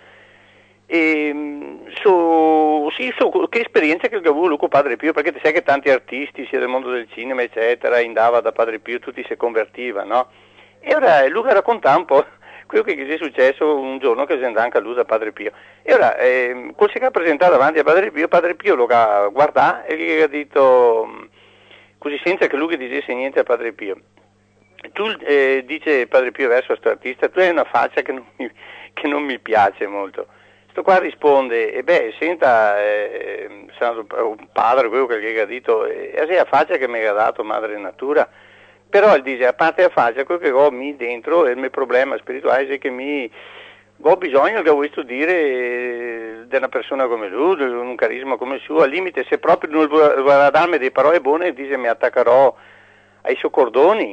Che esperienza che avevo lui con Padre Pio, perché sai che tanti artisti sia del mondo del cinema eccetera andava da Padre Pio, tutti si convertiva, no? E ora lui racconta un po' quello che gli è successo un giorno che si andava anche a lui da Padre Pio, e ora col si è presentato davanti a Padre Pio lo ha guardato e gli ha detto così senza che lui gli dicesse niente a Padre Pio: Tu, dice Padre Pio verso questo artista, tu hai una faccia che non mi piace molto. Sto qua risponde, senta, sono un padre, quello che gli ha detto, è la faccia che mi ha dato Madre Natura, però lui dice, a parte la faccia, quello che ho mi dentro, il mio problema spirituale è che ho bisogno che questo dire di una persona come lui, di un carisma come il suo, al limite se proprio non vorrà darmi delle parole buone, dice mi attaccherò ai suoi cordoni.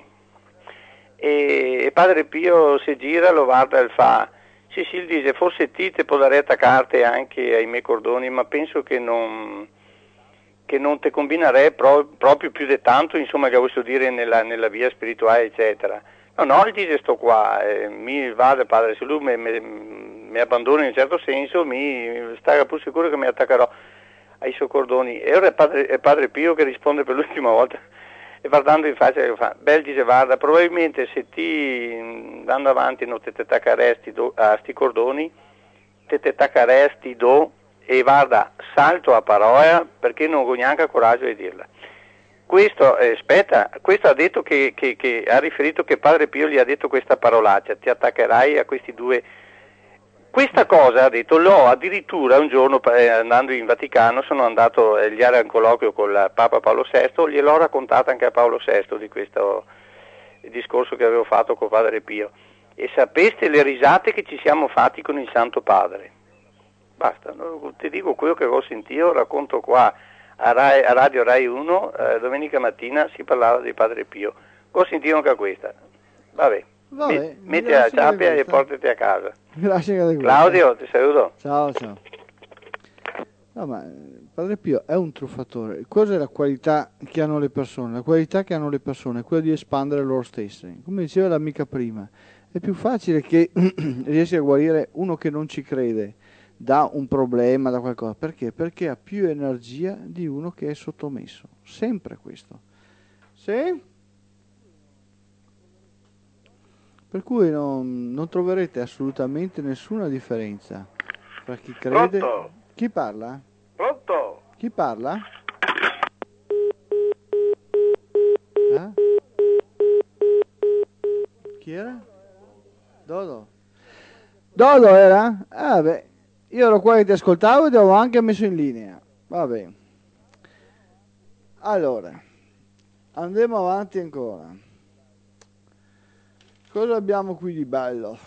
E Padre Pio si gira, lo guarda e fa, sì, dice, forse te potrei attaccarti anche ai miei cordoni, ma penso che non te combinerei proprio più di tanto, insomma, che questo dire nella via spirituale, eccetera. No, gli dice sto qua, mi vada Padre, se lui mi abbandona in un certo senso, mi sta più sicuro che mi attaccherò ai suoi cordoni. E ora è Padre Pio che risponde per l'ultima volta, e guardando in faccia che fa, dice, guarda, probabilmente se ti andando avanti non te attaccheresti a sti cordoni, te attaccheresti e guarda, salto a parola perché non ho neanche coraggio di dirla. Questo ha detto che ha riferito che Padre Pio gli ha detto questa parolaccia, ti attaccherai a questi due. Questa cosa ha detto, l'ho addirittura un giorno andando in Vaticano, sono andato, gli era un colloquio con il Papa Paolo VI, gliel'ho raccontata anche a Paolo VI di questo discorso che avevo fatto con Padre Pio. E sapeste le risate che ci siamo fatti con il Santo Padre? Basta, ti dico quello che ho sentito, racconto qua a Radio Rai 1, domenica mattina si parlava di Padre Pio. Ho sentito anche questa. Vabbè. Metti la ciappia e portati a casa. Grazie a Claudio, ti saluto. Ciao. No, ma Padre Pio è un truffatore. Cosa è la qualità che hanno le persone? La qualità che hanno le persone è quella di espandere loro stesse. Come diceva l'amica prima, è più facile che riesci a guarire uno che non ci crede da un problema, da qualcosa. Perché? Perché ha più energia di uno che è sottomesso. Sempre questo. Sì? Per cui non troverete assolutamente nessuna differenza tra chi crede... Pronto? Chi parla? Pronto? Chi parla? Chi era? Dodo. Dodo era? Ah beh, io ero qua che ti ascoltavo e ti avevo anche messo in linea. Va bene. Allora, andiamo avanti ancora. Cosa abbiamo qui di bello?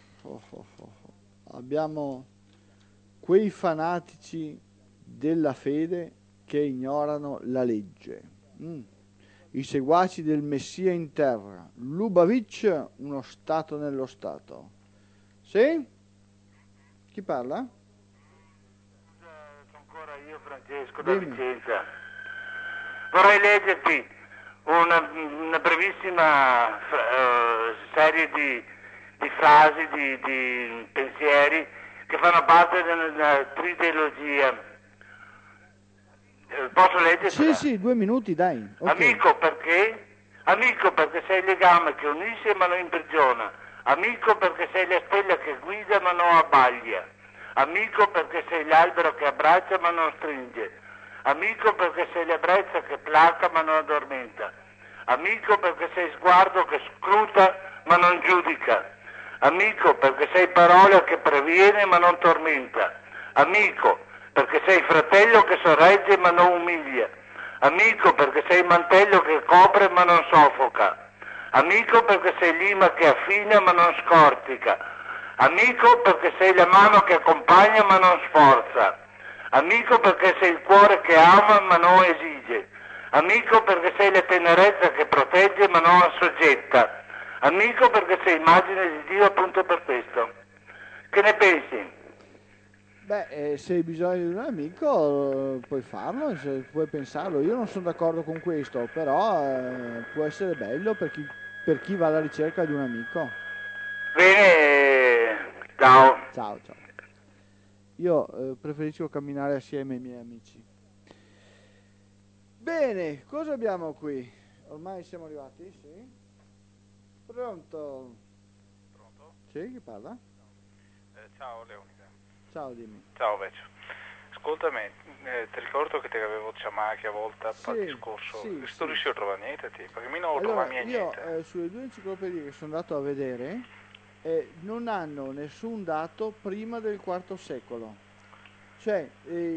Abbiamo quei fanatici della fede che ignorano la legge. I seguaci del Messia in terra. Lubavitch, uno Stato nello Stato. Sì? Chi parla? Sono ancora io, Francesco, Dimmi. da Vicenza. Vorrei leggerti una brevissima serie di frasi, di pensieri che fanno parte della triteologia. Posso leggertela? Sì, 2 minuti, dai. Okay. Amico perché? Amico perché sei il legame che unisce ma non imprigiona. Amico perché sei la stella che guida ma non abbaglia. Amico perché sei l'albero che abbraccia ma non stringe. Amico perché sei l'ebbrezza che placa ma non addormenta. Amico perché sei sguardo che scruta ma non giudica. Amico perché sei parola che previene ma non tormenta. Amico perché sei fratello che sorregge ma non umilia. Amico perché sei mantello che copre ma non soffoca. Amico perché sei lima che affina ma non scortica. Amico perché sei la mano che accompagna ma non sforza. Amico perché sei il cuore che ama ma non esige. Amico perché sei la tenerezza che protegge ma non assoggetta. Amico perché sei immagine di Dio appunto per questo. Che ne pensi? Beh, se hai bisogno di un amico puoi farlo, puoi pensarlo. Io non sono d'accordo con questo, però può essere bello per chi va alla ricerca di un amico. Bene, ciao. Ciao. Io preferisco camminare assieme ai miei amici. Bene, cosa abbiamo qui? Ormai siamo arrivati? Sì? Pronto? Pronto? Sì, chi parla? Ciao Leonida. Ciao, dimmi. Ciao Vecchio. ascoltami, ti ricordo che ti avevo chiamato a volta per il discorso, sto riuscito a trovare niente, perché mi non ho trovato niente. Io sulle due enciclopedie che sono andato a vedere non hanno nessun dato prima del IV secolo, cioè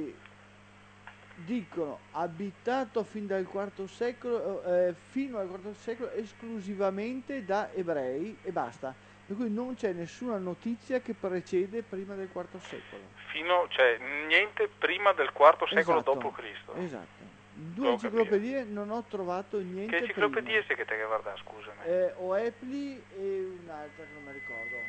dicono abitato fin dal IV secolo, fino al IV secolo esclusivamente da ebrei e basta. Per cui non c'è nessuna notizia che precede prima del IV secolo. Cioè niente prima del IV secolo Esatto, d.C. Esatto. Due enciclopedie non ho trovato niente. Che enciclopedie sei che te che guarda, scusami? O Epli e un'altra che non mi ricordo.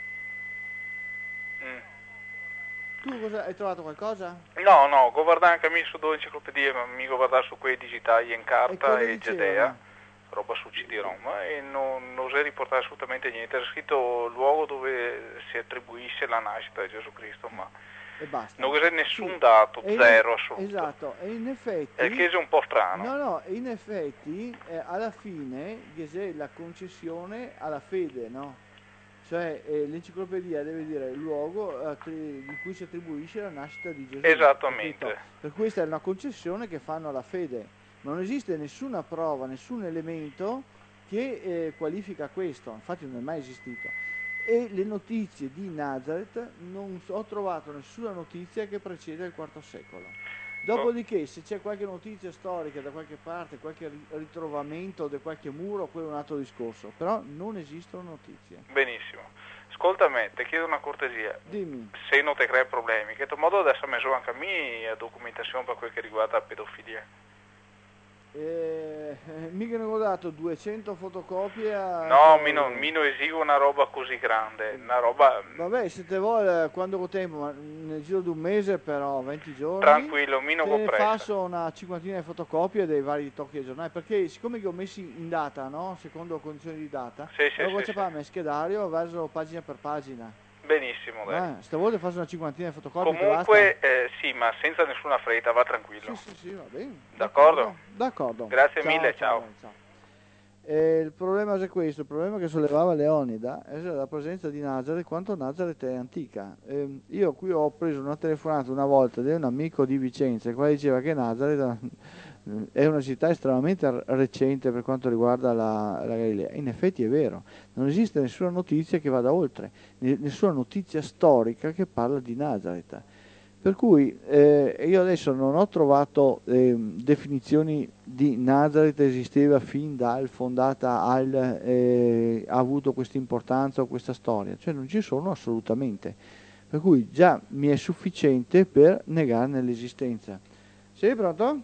Tu cosa, hai trovato qualcosa? No, guarda anche me su due enciclopedie, ma mi guarda su quei digitali in carta e Gedea, roba su CD-ROM, e non oserei riportare assolutamente niente. Era scritto luogo dove si attribuisce la nascita di Gesù Cristo, ma e basta. Non c'è nessun dato, zero assoluto. Esatto, e in effetti... È che è un po' strano. No, in effetti alla fine c'è la concessione alla fede, no? Cioè l'enciclopedia deve dire il luogo di cui si attribuisce la nascita di Gesù. Esattamente. Capito? Per questa è una concessione che fanno alla fede, ma non esiste nessuna prova, nessun elemento che qualifica questo, infatti non è mai esistito. E le notizie di Nazareth non ho trovato nessuna notizia che precede il IV secolo. Dopodiché se c'è qualche notizia storica da qualche parte, qualche ritrovamento di qualche muro, quello è un altro discorso, però non esistono notizie. Benissimo. Ascolta me, ti chiedo una cortesia. Dimmi. Se non ti crea problemi, che tu modo adesso ha messo anche a me a documentazione per quel che riguarda la pedofilia. Mica ne ho dato 200 fotocopie No, mi non esigo una roba così grande, una roba... Vabbè, se te vuole, quando ho tempo, ma nel giro di un mese però, 20 giorni... Tranquillo, mi non ho preso. Faccio una cinquantina di fotocopie dei vari tocchi ai giornali, perché siccome che ho messi in data, no? Secondo condizioni di data, lo faccio fare schedario, verso pagina per pagina. Benissimo, dai. Stavolta faccio una cinquantina di fotocopie. Comunque, sì, ma senza nessuna fretta, va tranquillo. Sì, va bene. D'accordo? Grazie mille, ciao. Il problema è questo, il problema che sollevava Leonida è la presenza di Nazareth, quanto Nazareth è antica. Io qui ho preso una telefonata una volta di un amico di Vicenza, il quale diceva che Nazareth è una città estremamente recente per quanto riguarda la Galilea. In effetti è vero, non esiste nessuna notizia che vada oltre, nessuna notizia storica che parla di Nazareth. Per cui io adesso non ho trovato definizioni di Nazareth esisteva fin dal fondata ha avuto questa importanza o questa storia, cioè non ci sono assolutamente. Per cui già mi è sufficiente per negarne l'esistenza. Sei pronto?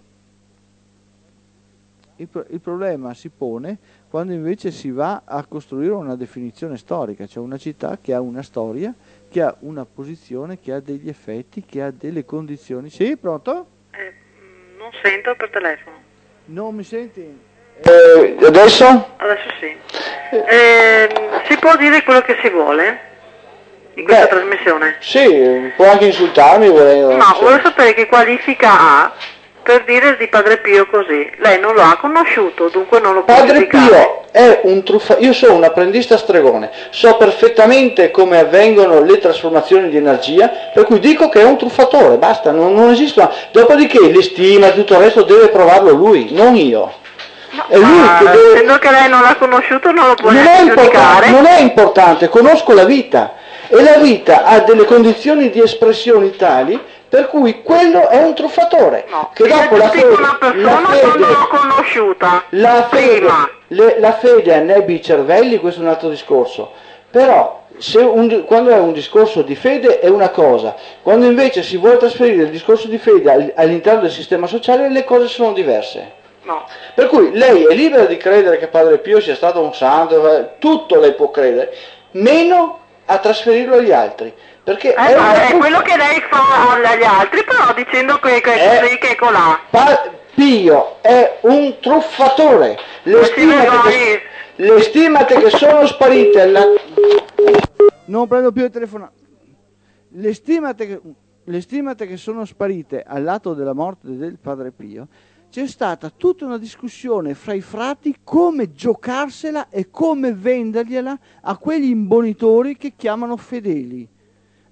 Il problema si pone quando invece si va a costruire una definizione storica, cioè una città che ha una storia, che ha una posizione, che ha degli effetti, che ha delle condizioni. Sì, pronto? Non sento per telefono. Non mi senti? Adesso? Adesso sì. Si può dire quello che si vuole in questa trasmissione? Sì, può anche insultarmi volendo. No, voglio sapere che qualifica ha per dire di Padre Pio così. Lei non lo ha conosciuto, dunque non lo può Padre Pio è un truffatore. Io sono un apprendista stregone, so perfettamente come avvengono le trasformazioni di energia, per cui dico che è un truffatore, basta, non esistono. Dopodiché le stime e tutto il resto deve provarlo lui, non io. No, è lui che deve... Essendo che lei non l'ha conosciuto non lo può neanche giudicare. Non è importante, conosco la vita e la vita ha delle condizioni di espressione tali per cui quello è un truffatore. No, che dopo una persona non l'ho conosciuta la fede annebbi i cervelli, questo è un altro discorso, però quando è un discorso di fede è una cosa, quando invece si vuole trasferire il discorso di fede all'interno del sistema sociale le cose sono diverse. No. Per cui lei è libera di credere che Padre Pio sia stato un santo, tutto lei può credere, meno a trasferirlo agli altri. Perché è quello che lei fa agli altri, però dicendo che è così, che è colà. Pio è un truffatore. Le stimate che sono sparite non prendo più il telefono. Le stimate che sono sparite all'atto della morte del Padre Pio, c'è stata tutta una discussione fra i frati come giocarsela e come vendergliela a quegli imbonitori che chiamano fedeli.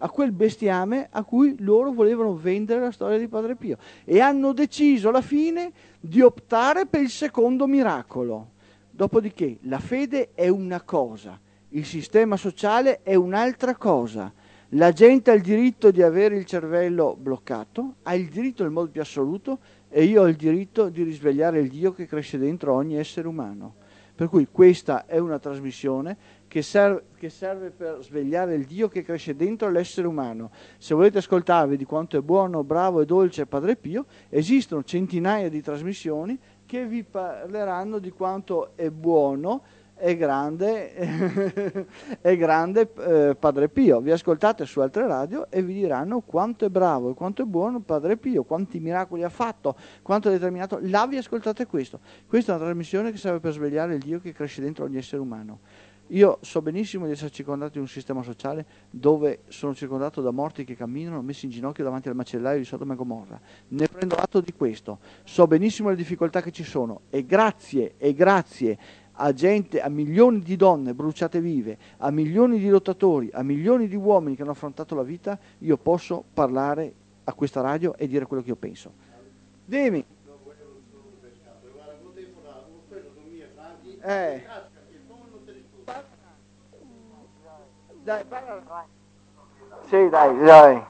a quel bestiame a cui loro volevano vendere la storia di Padre Pio, e hanno deciso alla fine di optare per il secondo miracolo. Dopodiché la fede è una cosa, il sistema sociale è un'altra cosa. La gente ha il diritto di avere il cervello bloccato, ha il diritto nel modo più assoluto, e io ho il diritto di risvegliare il Dio che cresce dentro ogni essere umano. Per cui questa è una trasmissione che serve per svegliare il Dio che cresce dentro l'essere umano. Se volete ascoltarvi di quanto è buono, bravo e dolce Padre Pio, esistono centinaia di trasmissioni che vi parleranno di quanto è buono e grande, Padre Pio. Vi ascoltate su altre radio e vi diranno quanto è bravo e quanto è buono Padre Pio, quanti miracoli ha fatto, quanto è determinato. Là vi ascoltate questo. Questa è una trasmissione che serve per svegliare il Dio che cresce dentro ogni essere umano. Io so benissimo di essere circondato in un sistema sociale dove sono circondato da morti che camminano messi in ginocchio davanti al macellaio di Sodoma e Gomorra. Ne prendo atto di questo. So benissimo le difficoltà che ci sono, e grazie a milioni di donne bruciate vive, a milioni di lottatori, a milioni di uomini che hanno affrontato la vita, io posso parlare a questa radio e dire quello che io penso. Dimmi. Dai, parla. Sì, dai.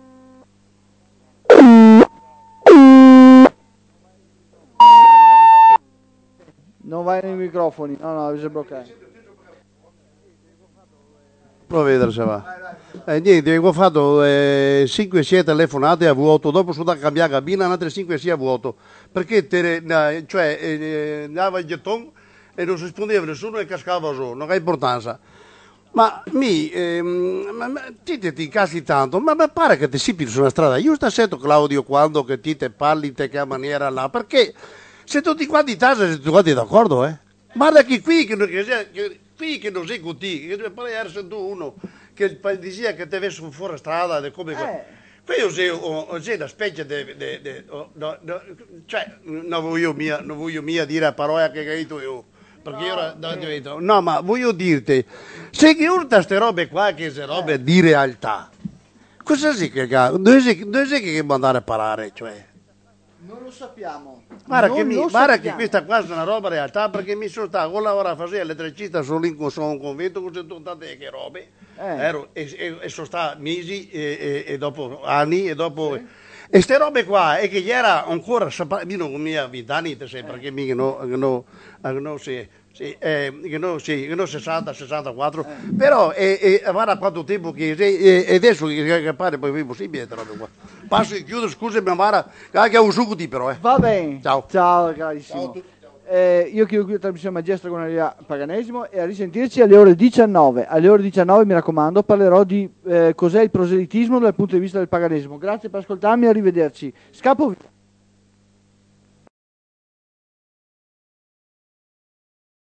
Non vai nei microfoni, no, bisogna bloccare. Prova a vedere se va. Niente, ho fatto 5-6 telefonate a vuoto, dopo sono andato a cambiare cabina, altre 5-6 a vuoto, perché andava il gettone e non si rispondeva nessuno e cascava giù, non ha importanza. Ma ti incassi tanto, ma pare che ti sipi sulla strada. Io sto sento Claudio quando che ti te parli in che maniera là, perché se tutti quanti in casa siete tutti quanti d'accordo, Guarda che qui che non sei così, che poi essere tu uno che diceva che ti avessi fuori strada, come qui io sei una specie cioè non voglio mia dire la parola che hai detto io, perché io no, ma voglio dirti, se che urta queste robe qua, che queste robe di realtà, cosa sì che dove sei che devo andare a parare, cioè? Non lo sappiamo. Guarda che questa qua è una roba realtà, perché mi sono stato con la ora a fare elettricista sono in un convento con tante che robe e sono stato mesi e dopo anni e dopo e ste robe qua è che gli era ancora io non mia 20 anni perché mi che no 60, 64, però guarda quanto tempo che e adesso che pare poi è possibile robe qua. Passo e chiudo, scusami, ma che ho un succo di però. Va bene. Ciao. Ciao, carissimo. Io chiudo qui la trasmissione Magia Stregoneria Paganesimo e a risentirci alle ore 19. Alle ore 19, mi raccomando, parlerò di cos'è il proselitismo dal punto di vista del paganesimo. Grazie per ascoltarmi e arrivederci. Scappo via.